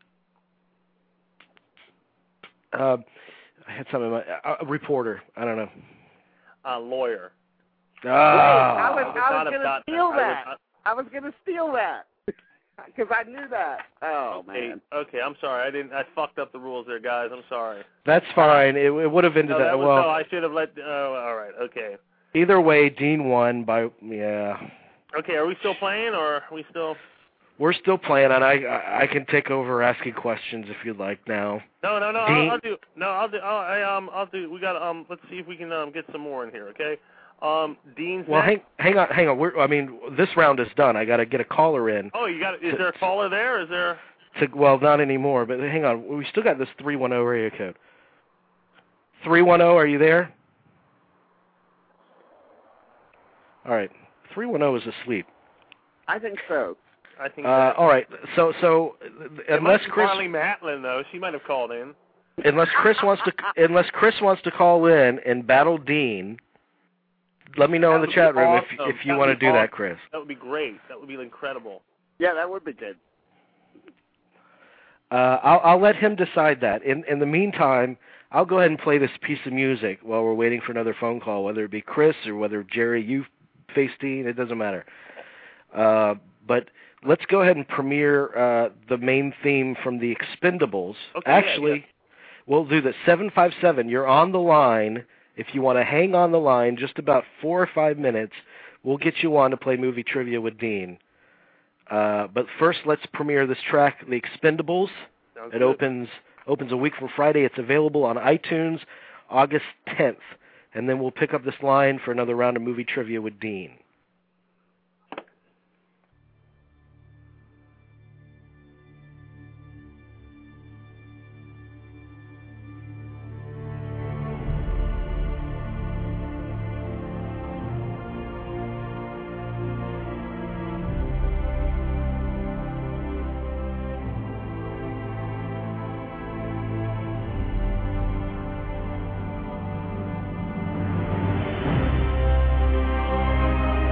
Uh, I had something in my uh, a reporter. I don't know. A uh, lawyer. Oh. I was, I I was would going not to have steal gotten that. that. I was going to steal that because I knew that. Oh okay, man. Okay, I'm sorry. I didn't. I fucked up the rules there, guys. I'm sorry. That's fine. It, it would have ended no, that, that was, well. no, I should have let. Oh, all right. Okay. Either way, Dean won by yeah. Okay, are we still playing, or are we still? We're still playing, and I I, I can take over asking questions if you'd like now. No, no, no. Dean? I'll, I'll do. No, I'll do. I'll, I, um, I'll do. We got. Um, let's see if we can um get some more in here. Okay. Um, Dean's Well, next. hang hang on, hang on. We're, I mean, this round is done. I got to get a caller in. Oh, you got. Is there a caller there? Is there? To, well, not anymore. But hang on, we still got this three one zero area code. Three one zero. Are you there? All right. Three one zero is asleep. I think so. I think. Uh, all right. So so It unless might be Chris Marley Matlin though, she might have called in. unless Chris wants to unless Chris wants to call in and battle Dean, let me know That in the would chat be room awesome. if if you That want would to be do that, awesome. Chris. That would be great. That would be incredible. Yeah, that would be good. Uh, I'll, I'll let him decide that. In in the meantime, I'll go ahead and play this piece of music while we're waiting for another phone call, whether it be Chris or whether Jerry, you face Dean, it doesn't matter. Uh, but let's go ahead and premiere uh, the main theme from The Expendables. Okay, Actually, yeah, yeah. we'll do the seven five seven. You're on the line. If you want to hang on the line just about four or five minutes, we'll get you on to play movie trivia with Dean. Uh, but first, let's premiere this track, The Expendables. Sounds it good. opens opens a week from Friday. It's available on iTunes August tenth. And then we'll pick up this line for another round of movie trivia with Dean. Thank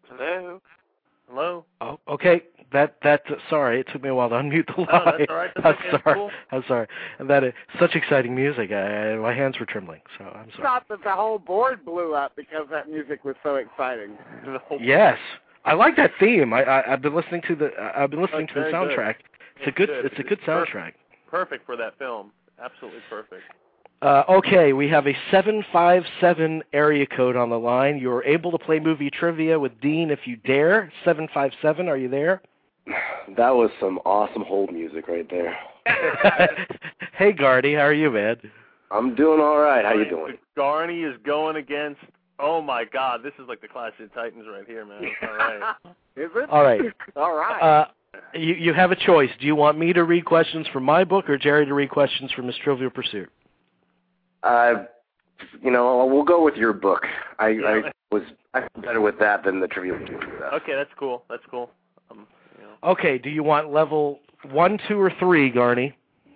Hello. Hello. Oh, okay. That that sorry, it took me a while to unmute the line. No, that's all right. That's I'm okay. That's sorry. cool. I'm sorry. And that is such exciting music. I, I, my hands were trembling. So I'm sorry. Thought that the whole board blew up because that music was so exciting. Yes, I like that theme. I, I I've been listening to the I've been listening That's to the very soundtrack. good. It's a good good. it's a good soundtrack. Perfect. Perfect for that film. Absolutely perfect. Uh, okay, we have a seven five seven area code on the line. You're able to play movie trivia with Dean if you dare. seven five seven, are you there? That was some awesome hold music right there. Hey, Gardy, how are you, man? I'm doing all right. How you doing? Garney is going against, oh, my God, this is like the Clash of Titans right here, man. All right. Is it? All right. All right. Uh, you, you have a choice. Do you want me to read questions from my book or Jerry to read questions from Miss Trivial Pursuit? Uh, you know, we'll go with your book. I, yeah. I was I'm better with that than the Trivial Pursuit. Okay, that's cool. That's cool. Um, you know. Okay, do you want level one, two, or three, Garney?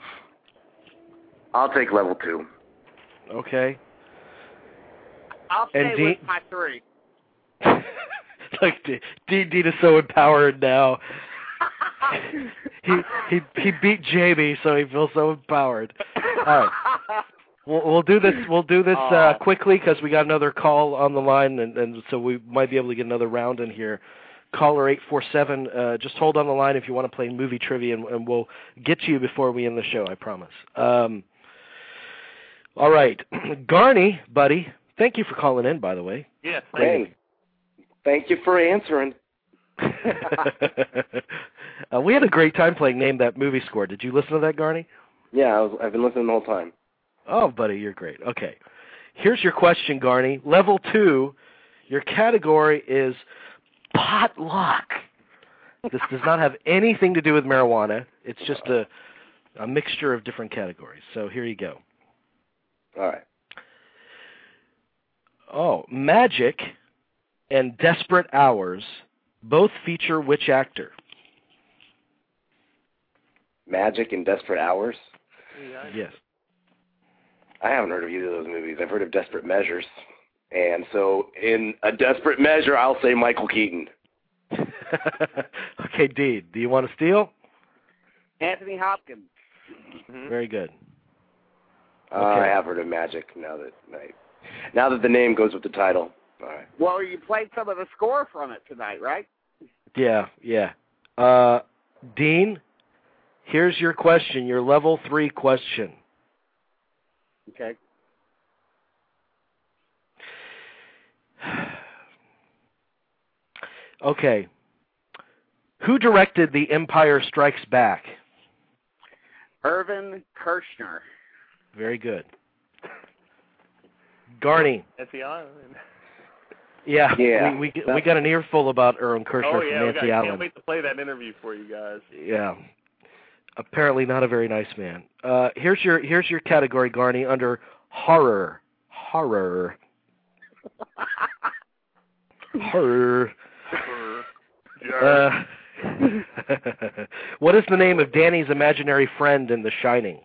I'll take level two. Okay. I'll stay and with D- my three. Like, D- D- Dean is so empowered now. he he he beat Jamie, so he feels so empowered. All right. We'll, we'll do this. We'll do this uh, quickly because we got another call on the line, and, and so we might be able to get another round in here. Caller eight four seven. Uh, just hold on the line if you want to play movie trivia, and, and we'll get to you before we end the show. I promise. Um, all right, Garney, buddy. Thank you for calling in. By the way. Yes. Thank hey, you. Thank you for answering. uh, we had a great time playing Name That Movie Score. Did you listen to that, Garney? Yeah, I was, I've been listening the whole time. Oh, buddy, you're great. Okay. Here's your question, Garney. Level two, your category is potluck. This does not have anything to do with marijuana. It's just a, a mixture of different categories. So here you go. All right. Oh, Magic and Desperate Hours both feature which actor? Magic and Desperate Hours? Yeah. Yes. I haven't heard of either of those movies. I've heard of Desperate Measures. And so in a desperate measure, I'll say Michael Keaton. Okay, Dean, do you want to steal? Anthony Hopkins. Mm-hmm. Very good. Uh, Okay. I have heard of Magic now that I, now that the name goes with the title. All right. Well, you played some of the score from it tonight, right? Yeah, yeah. Uh, Dean, here's your question, your level three question. Okay. Okay. Who directed The Empire Strikes Back? Irvin Kershner. Very good. Garney. Nancy Allen. Yeah, Yeah. we we, we got an earful about Irvin Kershner Oh, from yeah. We Nancy got, Allen. can't wait to play that interview for you guys. Yeah. Apparently not a very nice man. Uh, here's your here's your category, Garney, under horror. Horror. Horror. Uh, what is the name of Danny's imaginary friend in The Shining?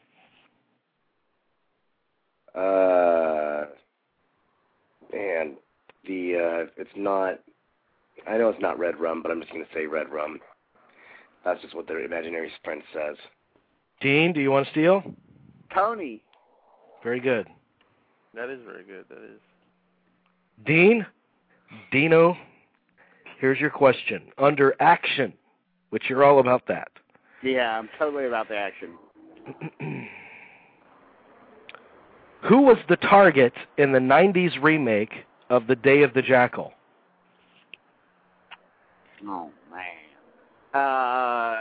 Uh, man, the uh, it's not. I know it's not Red Rum, but I'm just going to say Red Rum. That's just what their imaginary friend says. Dean, do you want to steal? Tony. Very good. That is very good. That is. Dean, Dino, here's your question. Under action, which you're all about that. Yeah, I'm totally about the action. Who was the target in the nineties remake of The Day of the Jackal? Oh, man. Uh,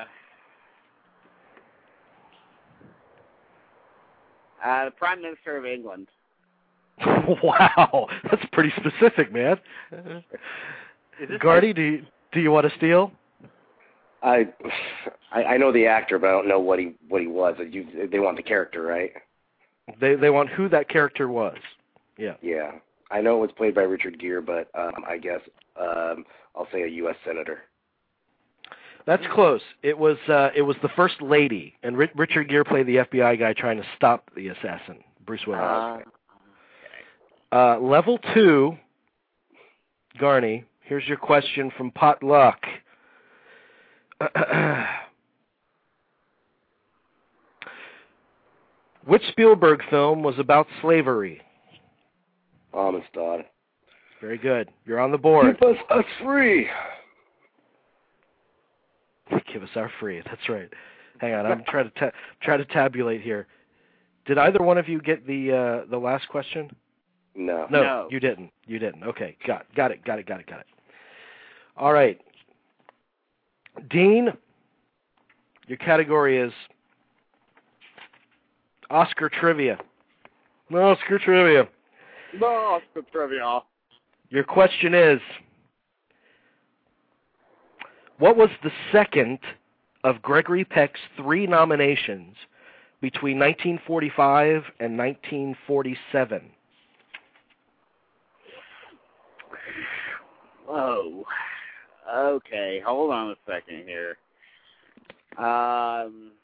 uh, the Prime Minister of England. Wow, that's pretty specific, man. Gardy, do you, do you want to steal? I, I I know the actor, but I don't know what he what he was. You, they want the character, right? They they want who that character was. Yeah. Yeah. I know it was played by Richard Gere, but um, I guess um, I'll say a U S senator. That's close. It was uh, it was the First Lady, and Ri- Richard Gere played the F B I guy trying to stop the assassin, Bruce Willis. Uh, Uh, level two, Garney, Here's your question from Potluck. Which Spielberg film was about slavery? Amistad. Very good. You're on the board. Give us us free. Give us our free. That's right. Hang on. I'm trying to ta- try to tabulate here. Did either one of you get the uh, the last question? No. no. No. You didn't. You didn't. Okay. Got got it. Got it. Got it. Got it. All right. Dean, your category is Oscar trivia. Oscar trivia. No, Oscar trivia. Your question is, what was the second of Gregory Peck's three nominations between nineteen forty-five and nineteen forty-seven? Oh, okay. Hold on a second here. Um,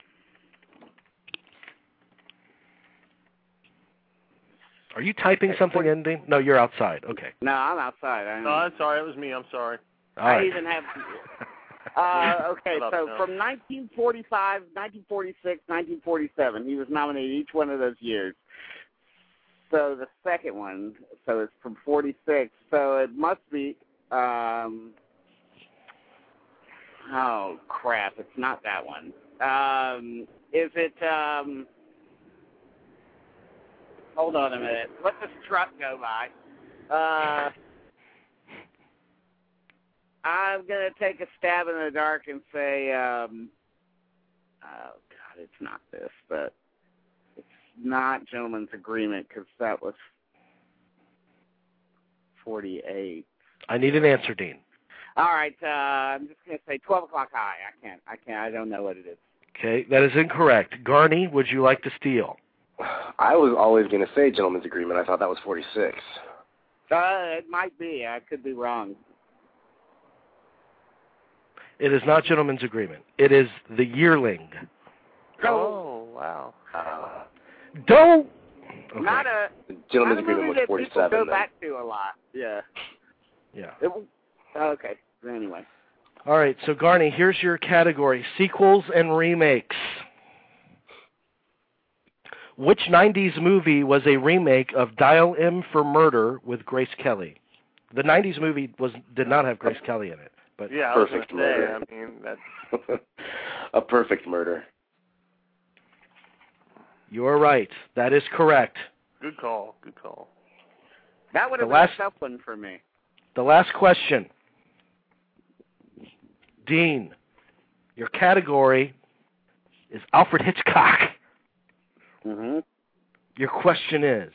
Are you typing something in, Dean? No, you're outside. Okay. no, I'm outside. I No, I'm sorry. It was me. I'm sorry. All I right. even have. Uh, okay, Shut up, so Bill. from nineteen forty-five, nineteen forty-six, nineteen forty-seven, he was nominated each one of those years. So the second one, so it's from forty-six, so it must be, um, oh, crap, it's not that one. Um, is it, um, hold on a minute. Let this truck go by. Uh... I'm going to take a stab in the dark and say, um, oh, God, it's not this, but it's not Gentleman's Agreement because that was forty-eight. I need an answer, Dean. All right, uh, I'm just going to say twelve o'clock high. I can't, I can't, I don't know what it is. Okay, that is incorrect. Garney, would you like to steal? I was always going to say Gentleman's Agreement. I thought that was forty-six. Uh, it might be. I could be wrong. It is not Gentleman's Agreement. It is The Yearling. Oh, wow. Uh, Don't. Okay. Not a Gentleman's not a Agreement movie was that forty-seven. people go then. back to a lot. Yeah. Yeah. It, okay. Anyway. All right, so Garney, here's your category, sequels and remakes. Which nineties movie was a remake of Dial M for Murder with Grace Kelly? The nineties movie was did not have Grace Kelly in it. But Yeah, I was Perfect gonna say, murder. I mean, that's... A perfect murder. you're right. That is correct. Good call. Good call. That would have The been last- a tough one for me. The last question. Dean, your category is Alfred Hitchcock. Mm-hmm. Your question is,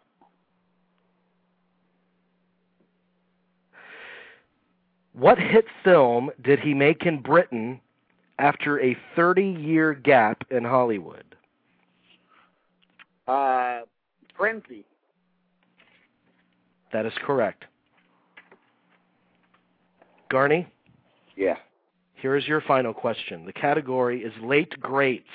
what hit film did he make in Britain after a thirty-year gap in Hollywood? Uh, Frenzy. That is correct. Garney, Yeah. here is your final question. The category is Late Greats.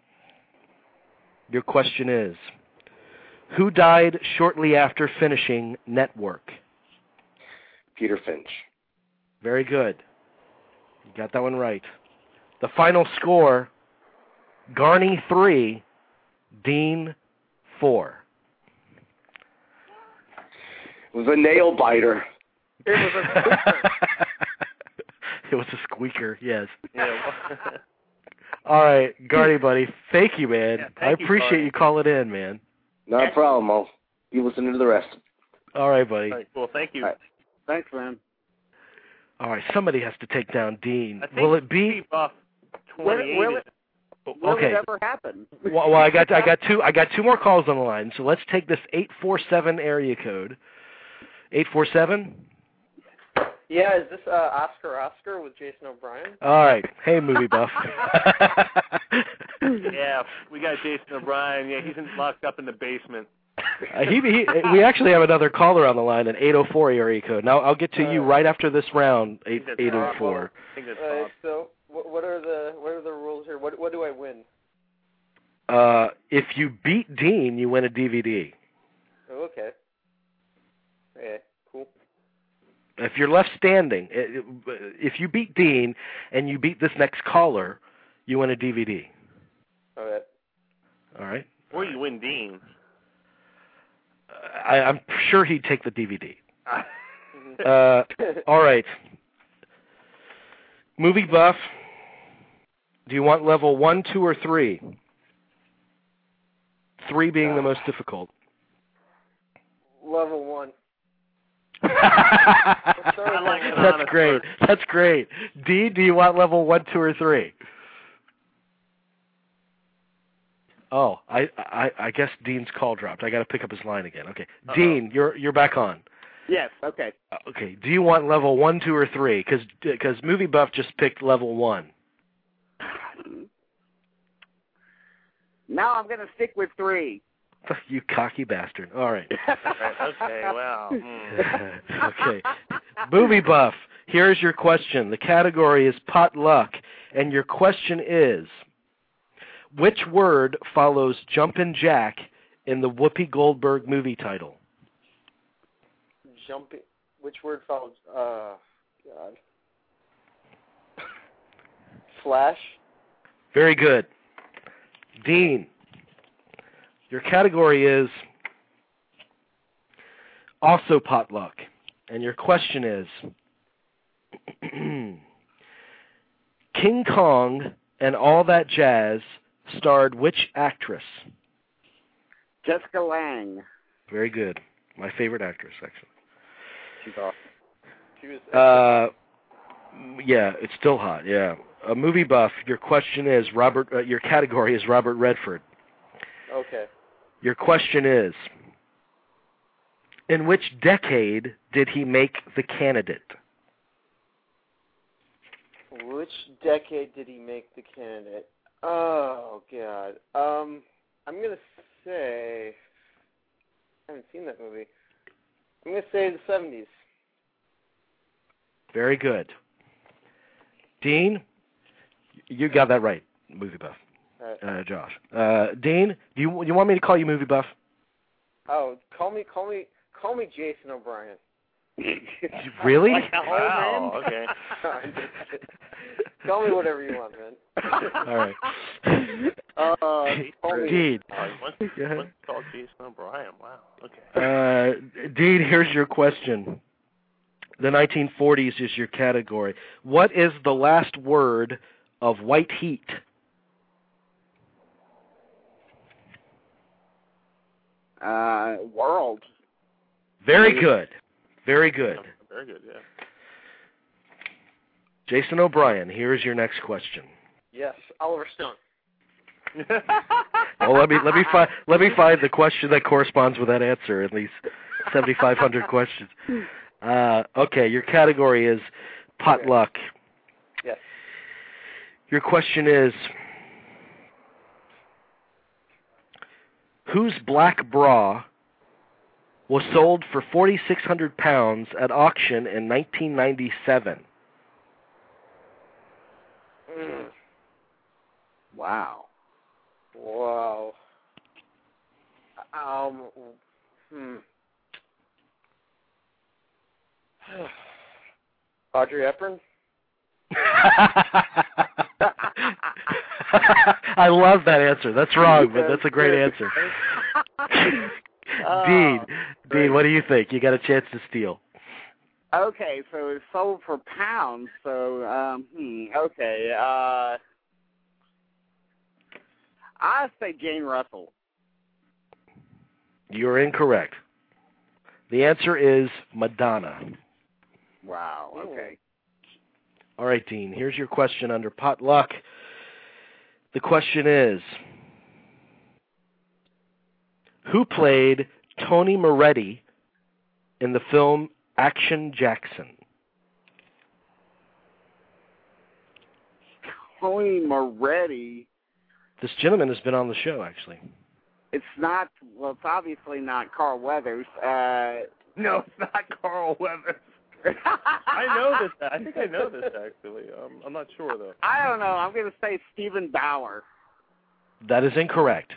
Your question is, who died shortly after finishing Network? Peter Finch. Very good. You got that one right. The final score, Garney three, Dean four. It was a nail biter. It was a squeaker. It was a squeaker, yes. Yeah. All right, Garney, buddy, thank you, man. Yeah, I thank you, appreciate Garney. you calling in, man. Not a problem. I'll be listening to the rest. All right, buddy. All right, cool. Thank you. All right. Thanks, man. All right, somebody has to take down Dean. I think Will it be? Buff Will, twenty-eight will, is- it, will Okay. it ever happen? Well, well, I got I got two I got two more calls on the line. So let's take this eight four seven area code. eight four seven. Yeah, is this uh, Oscar Oscar with Jason O'Brien? All right. Hey, movie buff. Yeah, we got Jason O'Brien. Yeah, he's in, locked up in the basement. Uh, he, he, we actually have another caller on the line at eight oh four area code. Now I'll get to you right after this round, eight eight oh four. I think that's Uh, Bob. so, what, what are the what are the rules here? What what do I win? Uh, if you beat Dean, you win a D V D. Oh, okay. Yeah, cool. If you're left standing, if you beat Dean and you beat this next caller, you win a D V D. All right. All right. Or you win Dean. I, I'm sure he'd take the D V D. uh, all right. Movie buff. Do you want level one, two, or three? Three being the most difficult. Level one. I like it. That's great. Person. That's great. D, do you want level one, two, or three? Oh, I, I, I guess Dean's call dropped. I got to pick up his line again. Okay, Uh-oh. Dean, you're you're back on. Yes. Okay. Uh, okay. Do you want level one, two, or three? Because because Movie Buff just picked level one. No, I'm going to stick with three. You cocky bastard. All right. Okay, wow. Mm. Okay. Movie Buff, here's your question. The category is potluck, and your question is, which word follows Jumpin' Jack in the Whoopi Goldberg movie title? Jumping. Which word follows? Uh, God. Flash. Very good. Dean, your category is also potluck, and your question is, King Kong and All That Jazz starred which actress? Jessica Lange. Very good. My favorite actress, actually. She's awesome. She was. Uh, yeah, it's still hot. Yeah. A Movie Buff. Your question is Robert. Uh, your category is Robert Redford. Okay. Your question is, in which decade did he make The Candidate? Which decade did he make The Candidate? Oh God. Um, I'm gonna say. I haven't seen that movie. I'm gonna say the seventies. Very good. Dean, you got that right, Movie Buff. Right. Uh, Josh. Uh, Dean, do you you want me to call you Movie Buff? Oh, call me, call me, call me Jason O'Brien. Really? Like wow. Man. Okay. Call me whatever you want, man. All right. Uh, call me. Dean. What's, what's called Jason O'Brien? Wow. Okay. Uh, Dean, here's your question. The nineteen forties is your category. What is the last word of White Heat? Uh, world. Very good. Very good. Very good, yeah. Jason O'Brien, here's your next question. Yes, Oliver Stone. Well, let me let me find let me find the question that corresponds with that answer. At least seventy-five hundred questions. Uh, okay, your category is potluck. Okay. Yes. Your question is, whose black bra was sold for forty-six hundred pounds at auction in nineteen ninety-seven? Mm. Wow. Wow. Um. Hmm. Audrey Hepburn. I love that answer. That's wrong, but that's a great answer. Oh, Dean, great. Dean, what do you think? You got a chance to steal. Okay, so it's sold for pounds. So, um, hmm, okay. Uh, I say Jane Russell. You're incorrect. The answer is Madonna. Wow. Okay. All right, Dean. Here's your question under potluck. The question is, who played Tony Moretti in the film Action Jackson? Tony Moretti. This gentleman has been on the show, actually. It's not. Well, it's obviously not Carl Weathers. Uh, no, it's not Carl Weathers. I know this. I think I know this actually. Um, I'm not sure though. I don't know. I'm going to say Stephen Bauer. That is incorrect.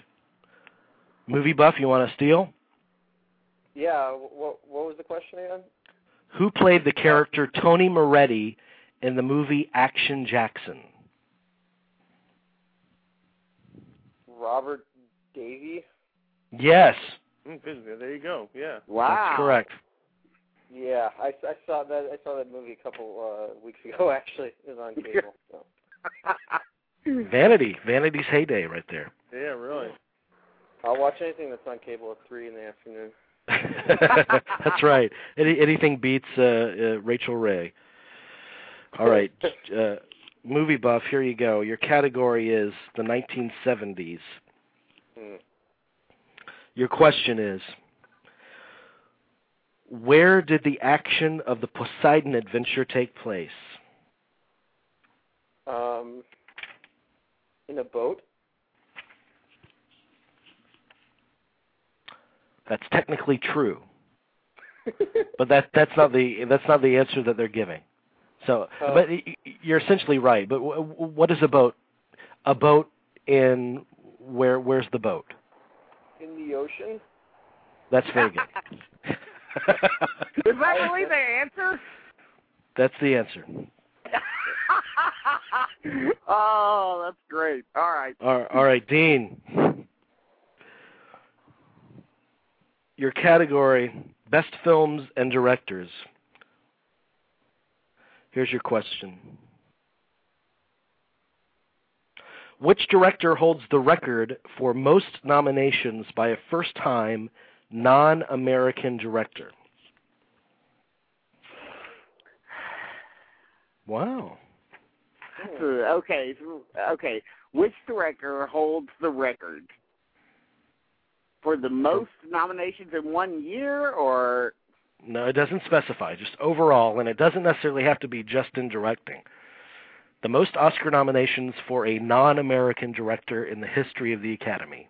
Movie Buff, you want to steal? Yeah. What What was the question again? Who played the character Tony Moretti in the movie Action Jackson? Robert Davey. Yes. Mm, good. There you go. Yeah. Wow. That's correct. Yeah, I, I saw that. I saw that movie a couple uh, weeks ago. Actually, it was on cable. So. Vanity. Vanity's heyday right there. Yeah, really. I'll watch anything that's on cable at three in the afternoon. That's right. Any, anything beats uh, uh, Rachel Ray. All right. Uh, movie buff, here you go. Your category is the nineteen seventies. Hmm. Your question is, where did the action of the Poseidon Adventure take place? Um, in a boat. That's technically true, but that that's not the that's not the answer that they're giving. So, oh. but you're essentially right. But w- what is a boat? A boat in where? Where's the boat? In the ocean. That's very good. Is that really the answer? That's the answer. Oh, that's great. All right. All, all right, Dean. Your category, Best Films and Directors. Here's your question. Which director holds the record for most nominations by a first-time non-American director? Wow. Okay, okay. Which director holds the record for the most nominations in one year, or? No, it doesn't specify, just overall, and it doesn't necessarily have to be just in directing. The most Oscar nominations for a non-American director in the history of the Academy.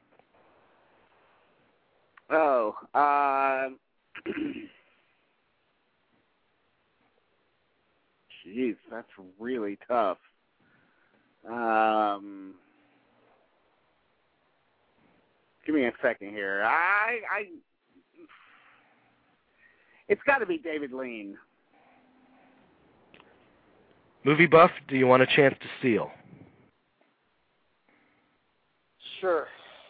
Oh, uh, jeez, that's really tough. Um, give me a second here. I, I, it's got to be David Lean. Movie buff, do you want a chance to steal? Sure.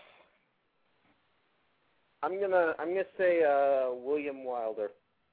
I'm gonna I'm gonna say uh, William Wilder.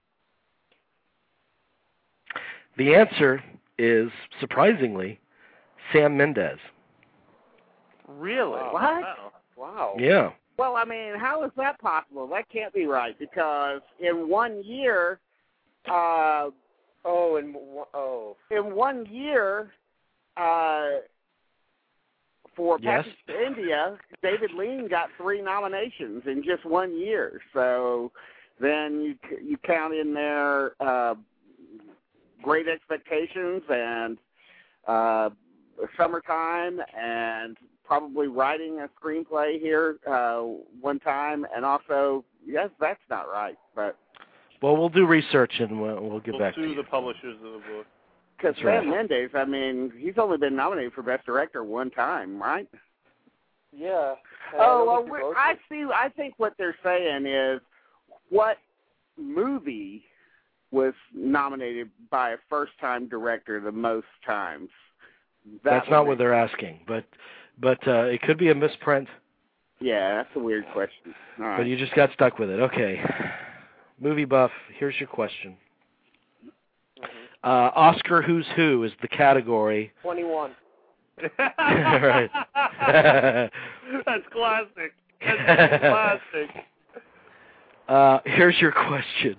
The answer is, surprisingly, Sam Mendes. Really? Wow. What? Wow. Wow. Yeah. Well, I mean, how is that possible? That can't be right, because in one year, uh, Oh, and oh, in one year, uh, for Yes. Passage to India, David Lean got three nominations in just one year. So then you you count in there uh, Great Expectations and uh, Summertime, and probably writing a screenplay here uh, one time, and also, yes, that's not right, but. Well, we'll do research and we'll, we'll get we'll back sue to you. the publishers of the book. Because That's right. Sam Mendes, I mean, he's only been nominated for Best Director one time, right? yeah. Uh, Oh, I well, don't think we're, they're both- I see. I think what they're saying is, what movie was nominated by a first-time director the most times? That That's not would what be- they're asking, but but uh, it could be a misprint. Yeah, that's a weird question. All right. But you just got stuck with it. Okay. Movie buff, here's your question. Uh, Oscar Who's Who is the category. twenty-one. Right. That's classic. That's classic. Uh, here's your question.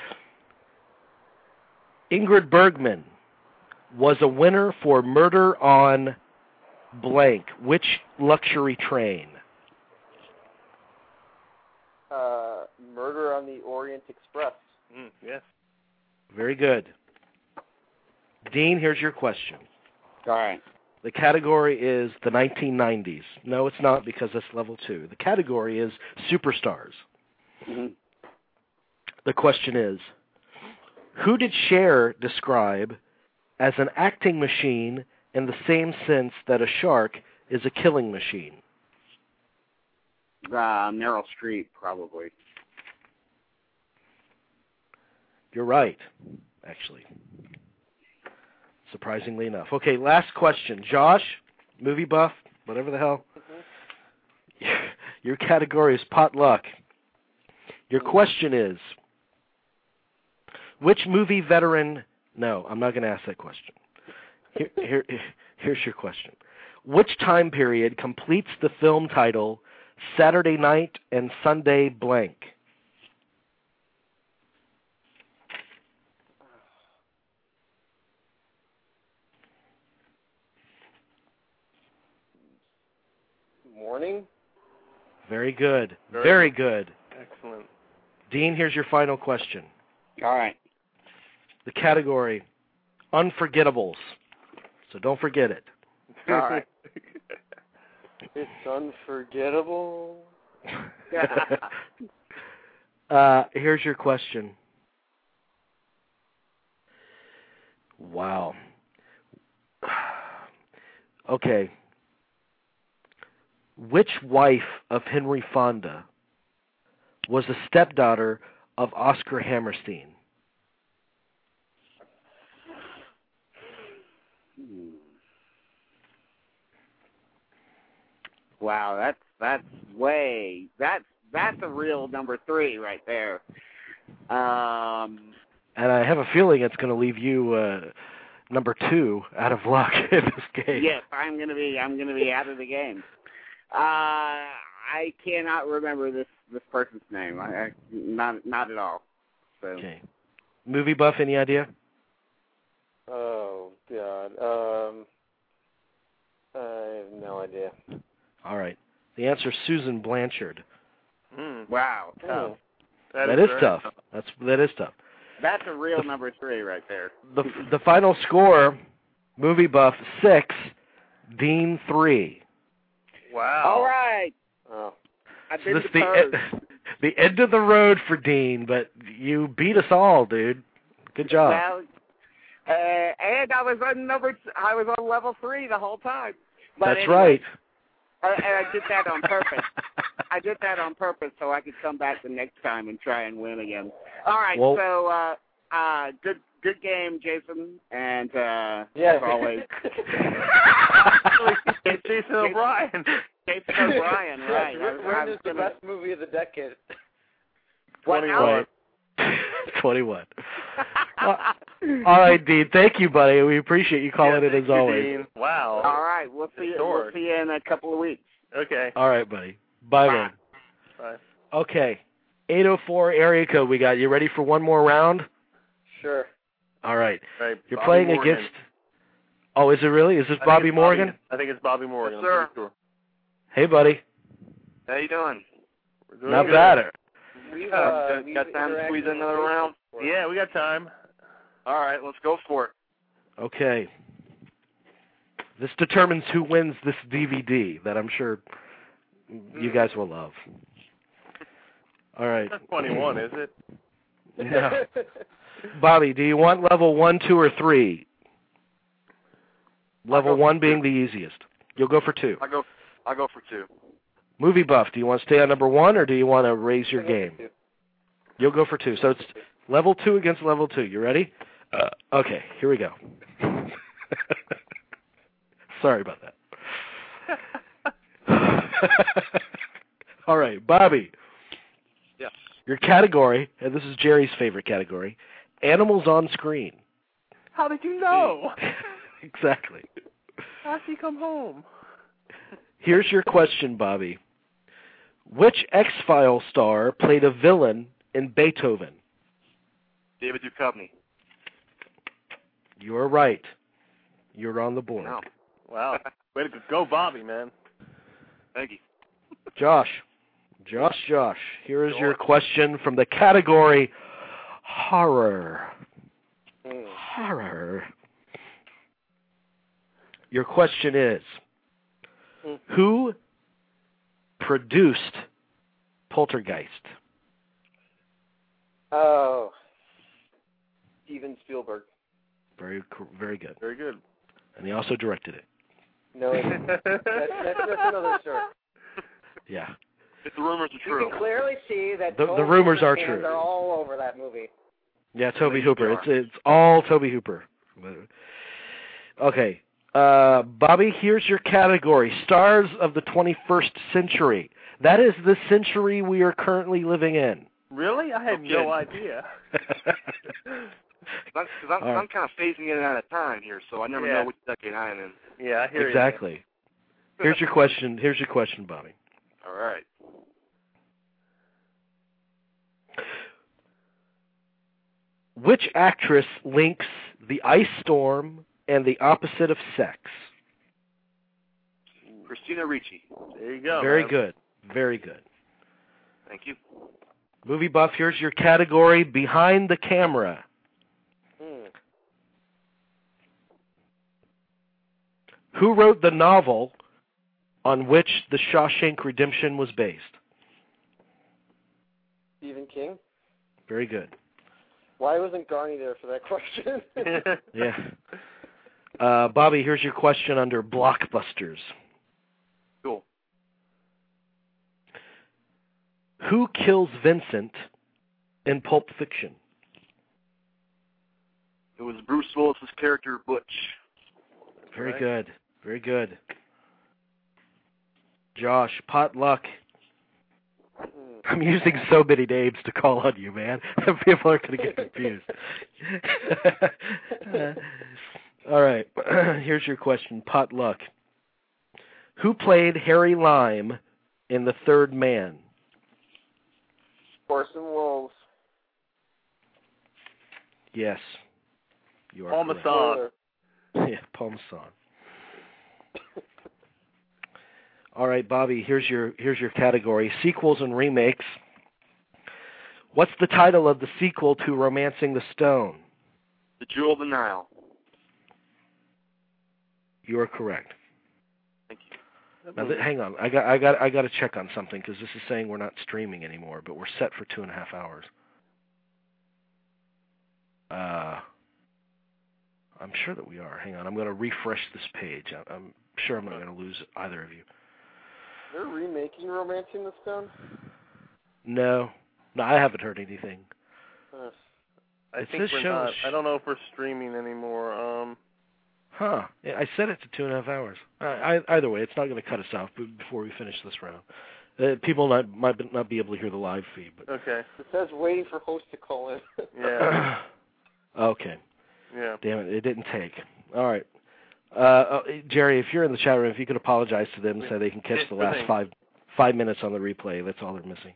Ingrid Bergman was a winner for Murder on blank. Which luxury train? Uh, Murder on the Orient Express. Mm, yes. Very good. Dean, here's your question. All right. The category is the nineteen nineties. No, it's not, because that's level two. The category is superstars. Mm-hmm. The question is, who did Cher describe as an acting machine in the same sense that a shark is a killing machine? Uh, Meryl Streep, probably. You're right, actually. Surprisingly enough. Okay, last question. Josh, movie buff, whatever the hell. Mm-hmm. Your category is potluck. Your question is, which movie veteran... No, I'm not going to ask that question. Here, here, here's your question. Which time period completes the film title Saturday Night and Sunday Blank? Morning? Very good. Very, Very good. Excellent. Dean, here's your final question. All right. The category, Unforgettables. So don't forget it. All right. It's unforgettable. uh, here's your question. Wow. Okay. Which wife of Henry Fonda was the stepdaughter of Oscar Hammerstein? Wow, that's that's way that's that's a real number three right there. Um, and I have a feeling it's going to leave you uh, number two out of luck in this game. Yes, I'm going to be I'm going to be out of the game. Uh, I cannot remember this this person's name. I, I not not at all. So. Okay. Movie buff, any idea? Oh God. Um, I have no idea. All right. The answer is Susan Blanchard. Mm. Wow. Tough. That, that is, is tough. tough. That's that is tough. That's a real the, number three right there. The the final score, movie buff six, Dean three. Wow. All right. Oh. I've So been this is the end, the end of the road for Dean, but you beat us all, dude. Good job. Well, uh, and I was on number. I was on level three the whole time. But That's anyway, right. I, and I did that on purpose. I did that on purpose so I could come back the next time and try and win again. All right. Well, so uh, uh, good good game, Jason, and uh, yeah. as always, Jason O'Brien. Jason O'Brien, right? When is the best movie of the decade? twenty-one. twenty-one. uh, all right, Dean. Thank you, buddy. We appreciate you calling yeah, in as always. Dean. Wow. All right. We'll see you. We'll see you in a couple of weeks. Okay. All right, buddy. Bye, Bye. then. Bye. Okay. eight oh four area code we got. You ready for one more round? Sure. All right. right. You're Bobby playing Morgan. against... Oh, is it really? Is this I Bobby it's Morgan? Bobby, I think it's Bobby Morgan. Yes, sir. Sure. Hey, buddy. How you doing? We're doing Not good. bad. We've, Uh, uh, got time to squeeze in another round? Yeah, we got time. All right, let's go for it. Okay. This determines who wins this D V D that I'm sure you guys will love. All right. That's twenty-one, is it? No. Bobby, do you want level one, two, or three? Level one being the easiest. You'll go for two. I go. I go for two. Movie buff, do you want to stay on number one, or do you want to raise your game? You'll go for two. So it's level two against level two. You ready? Uh, okay, here we go. Sorry about that. All right, Bobby. Yes. Your category, and this is Jerry's favorite category, animals on screen. How did you know? Exactly. How'd he come home? Here's your question, Bobby. Which X-Files star played a villain in Beethoven? David Duchovny. You are right. You're on the board. No. Wow. Way to go, Bobby, man. Thank you. Josh. Josh, Josh. Here is your question from the category horror. Mm. Horror. Your question is, mm. who produced Poltergeist? Oh, Steven Spielberg. Very, very good. Very good. And he also directed it. No, that's, that's, that's another story. Yeah. If the rumors are true. You can clearly see that The- the Tony rumors and are his true. hands are all over that movie. Yeah, Toby Hooper. It's it's all Toby Hooper. Okay. Uh, Bobby, here's your category. Stars of the twenty-first century. That is the century we are currently living in. Really? I had Okay. no idea. Because I'm, All right. I'm kind of phasing in and out of time here, so I never Yeah. know which decade I am in. Yeah, I hear Exactly. Here's your question. Here's your question, Bobby. All right. Which actress links the ice storm and the opposite of sex? Christina Ricci. There you go. Very man. good. Very good. Thank you. Movie buff, here's your category, behind the camera. Hmm. Who wrote the novel on which The Shawshank Redemption was based? Stephen King. Very good. Why wasn't Garney there for that question? Yeah. Uh, Bobby, here's your question under blockbusters. Cool. Who kills Vincent in Pulp Fiction? It was Bruce Willis's character, Butch. Very Right. good. Very good. Josh, potluck. I'm using so many names to call on you, man. People are going to get confused. All right. Here's your question. Potluck. Who played Harry Lime in The Third Man? Orson Welles. Yes. You are Paul correct. Masson. Yeah, Paul Masson. All right, Bobby, here's your here's your category. Sequels and remakes. What's the title of the sequel to Romancing the Stone? The Jewel of the Nile. You are correct. Thank you. Now, th- hang on. I got I got I got to check on something because this is saying we're not streaming anymore, but we're set for two and a half hours. Uh, I'm sure that we are. Hang on. I'm going to refresh this page. I- I'm sure I'm not going to lose either of you. They're remaking Romancing the Stone? No, no, I haven't heard anything. Uh, I It think says we're show- not. I don't know if we're streaming anymore. Um, Huh. Yeah, I set it to two and a half hours. Uh, I, either way, it's not going to cut us off b- before we finish this round. Uh, people not, might not be able to hear the live feed. But okay. it says waiting for host to call in. Yeah. Okay. Yeah. Damn it, it didn't take. All right. Uh, uh, Jerry, if you're in the chat room, if you could apologize to them so they can catch the last five five minutes on the replay. That's all they're missing.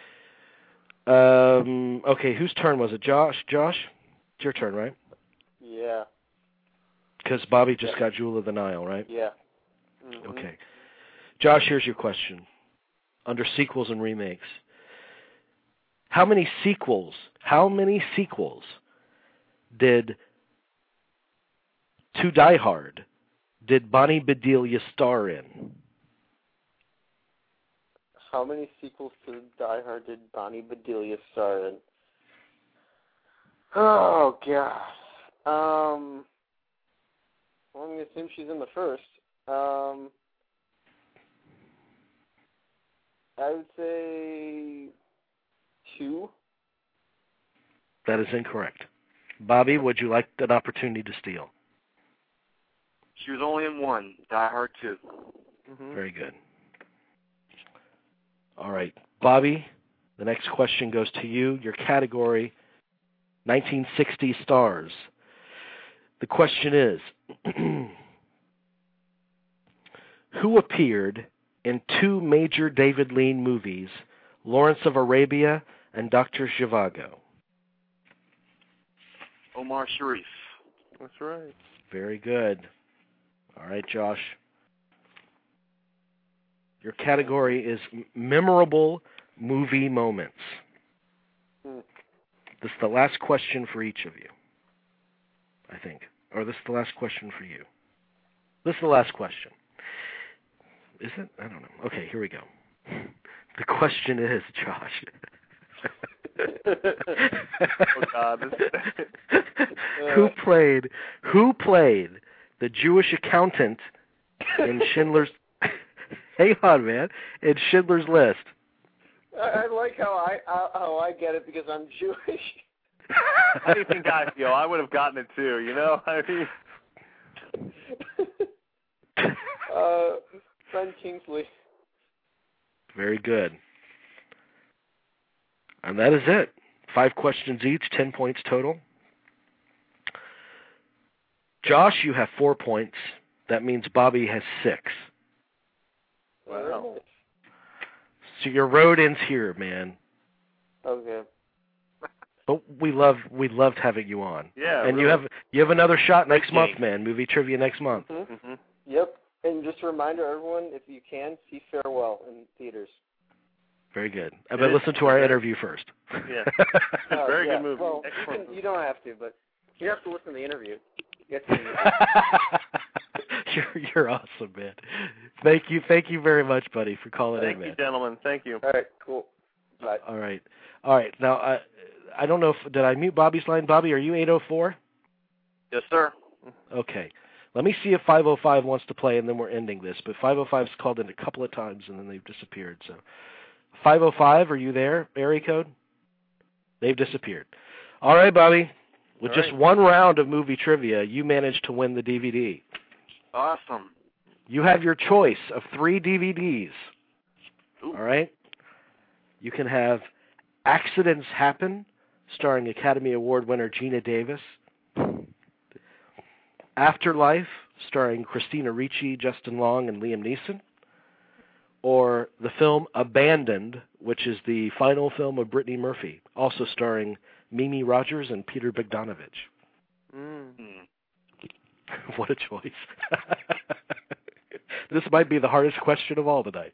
Um, okay, whose turn was it? Josh? Josh? It's your turn, right? Yeah. Because Bobby just Yeah. got Jewel of the Nile, right? Yeah. Mm-hmm. Okay. Josh, here's your question. Under sequels and remakes, how many sequels, how many sequels did to Die Hard did Bonnie Bedelia star in? How many sequels to Die Hard did Bonnie Bedelia star in? Oh, God. Um, well, I'm going to assume she's in the first. Um, I would say two. That is incorrect. Bobby, would you like an opportunity to steal? She was only in one, Die Hard two. Mm-hmm. Very good. All right. Bobby, the next question goes to you. Your category, nineteen sixty stars. The question is, who appeared in two major David Lean movies, Lawrence of Arabia and Doctor Zhivago? Omar Sharif. That's right. Very good. All right, Josh. Your category is m- memorable movie moments. Hmm. This is the last question for each of you, I think. Or this is the last question for you. This is the last question. Is it? I don't know. Okay, here we go. The question is, Josh. Oh God. This... who played who played the Jewish accountant in Schindler's Hang on, man. In Schindler's List. I, I like how I how, how I get it because I'm Jewish. How do you think I feel? I would have gotten it too, you know? I mean... uh, Ben Kingsley. Very good. And that is it. Five questions each, ten points total. Josh, you have four points. That means Bobby has six. Wow. So your road ends here, man. Okay. But we love we loved having you on. Yeah. And really. you have you have another shot next Great month, game. man. Movie trivia next month. Mm-hmm. Mm-hmm. Yep. And just a reminder, everyone, if you can, see Farewell in theaters. Very good. Uh, but listen to our interview first. Yeah. Uh, Very yeah. good movie. Well, you, can, you don't have to, but you have to listen to the interview. You have to you're you're awesome, man. Thank you, thank you very much, buddy, for calling Thank in, you, man. gentlemen. Thank you. All right, cool. Bye. All right, all right. Now, I I don't know if did I mute Bobby's line. Bobby, are you eight oh four? Yes, sir. Okay. Let me see if five oh five wants to play, and then we're ending this. But five oh five's called in a couple of times, and then they've disappeared. So, five oh five, are you there? Area code? They've disappeared. All right, Bobby. With All just right. one round of movie trivia, you managed to win the D V D. Awesome. You have your choice of three D V Ds. Ooh. All right? You can have Accidents Happen, starring Academy Award winner Gina Davis. Afterlife, starring Christina Ricci, Justin Long, and Liam Neeson. Or the film Abandoned, which is the final film of Brittany Murphy, also starring Mimi Rogers and Peter Bogdanovich. Mm. What a choice. This might be the hardest question of all tonight.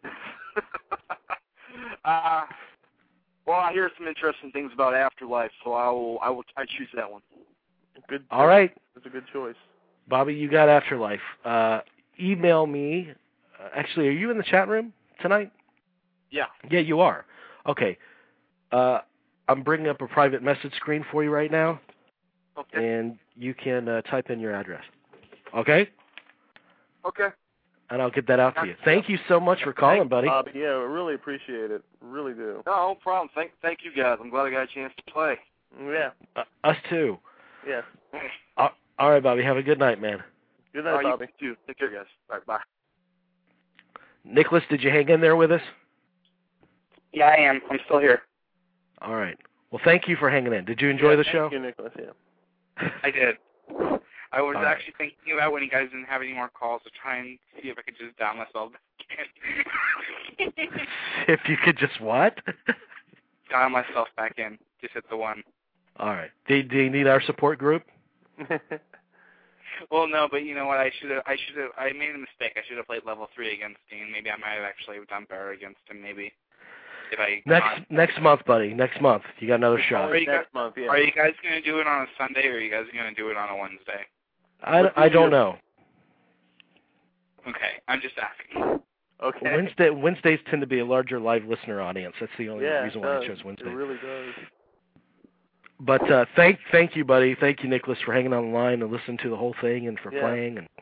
uh, well, I hear some interesting things about Afterlife, so I will, I will, I choose that one. Good. All right. That's a good choice. Bobby, you got Afterlife. Uh, email me. Uh, actually, are you in the chat room tonight? Yeah. Yeah, you are. Okay. Uh, I'm bringing up a private message screen for you right now. Okay. And you can uh, type in your address. Okay? Okay. And I'll get that out to you. Thank you so much for calling, Thanks, buddy. Bobby. Yeah, we really appreciate it. Really do. No, no problem. Thank, thank you guys. I'm glad I got a chance to play. Yeah. Uh, us too. Yeah. Uh, all right, Bobby. Have a good night, man. Good night, All right, Bobby. You too. Take care, guys. All right, bye. Nicholas, did you hang in there with us? Yeah, I am. I'm still here. All right. Well, thank you for hanging in. Did you enjoy yeah, the thank show? you, Nicholas. Yeah. I did. I was All right. actually thinking about when you guys didn't have any more calls to try and see if I could just dial myself back in. If you could just what? Dial myself back in. Just hit the one. All right. Do, do you need our support group? Well, no, but you know what? I should have. I should have. I made a mistake. I should have played level three against Dean. Maybe I might have actually done better against him. Maybe if I Next got- next month, buddy. Next month. You got another shot. Are you guys, Next month, yeah. are you guys going to do it on a Sunday, or are you guys going to do it on a Wednesday? I, I don't know. Okay, I'm just asking. Okay. Wednesday Wednesdays tend to be a larger live listener audience. That's the only yeah, reason it why I does. chose Wednesday. It really does. But uh, thank thank you, buddy. Thank you, Nicholas, for hanging on the line and listening to the whole thing and for Yeah. playing. And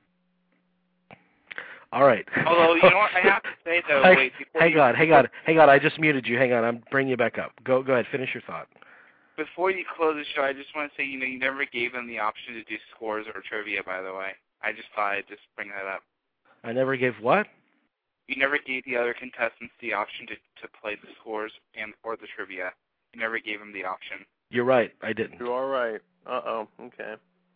all right. Although, you know what? I have to say, though, Hang- wait. Before hang you, on, hang on, hang on. I just muted you. Hang on. I'm bringing you back up. Go go ahead. Finish your thought. Before you close the show, I just want to say, you know, you never gave them the option to do scores or trivia, by the way. I just thought I'd just bring that up. I never gave what? You never gave the other contestants the option to, to play the scores and or the trivia. You never gave them the option. You're right. I didn't. You are right. Uh-oh. Okay.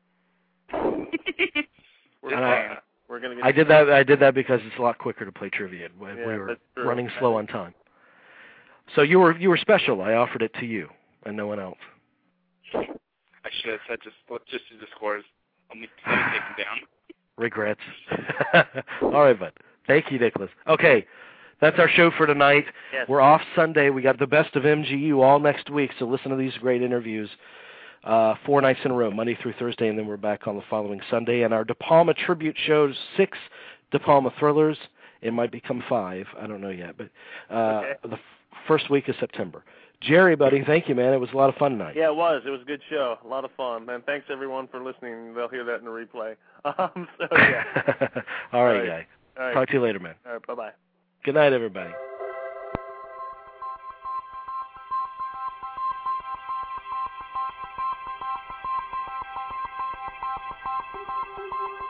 We're, And I, we're gonna get I did that. I did that because it's a lot quicker to play trivia. We, Yeah, we were that's true. running slow on time. So you were you were special. I offered it to you and no one else. I should have said just let's just do the scores. Let me, let me take them down. Regrets. All right, bud. Thank you, Nicholas. Okay, that's our show for tonight. Yes. We're off Sunday. We got the best of M G U all next week, so listen to these great interviews. Uh, four nights in a row, Monday through Thursday, and then we're back on the following Sunday. And our De Palma tribute shows six De Palma thrillers. It might become five. I don't know yet, but uh, Okay. the f- first week of September. Jerry, buddy, thank you, man. It was a lot of fun tonight. Yeah, it was. It was a good show. A lot of fun. And thanks, everyone, for listening. They'll hear that in the replay. Um, so, yeah. all right, All right. guy. All right. Talk to you later, man. All right, bye-bye. Good night, everybody. Thank you.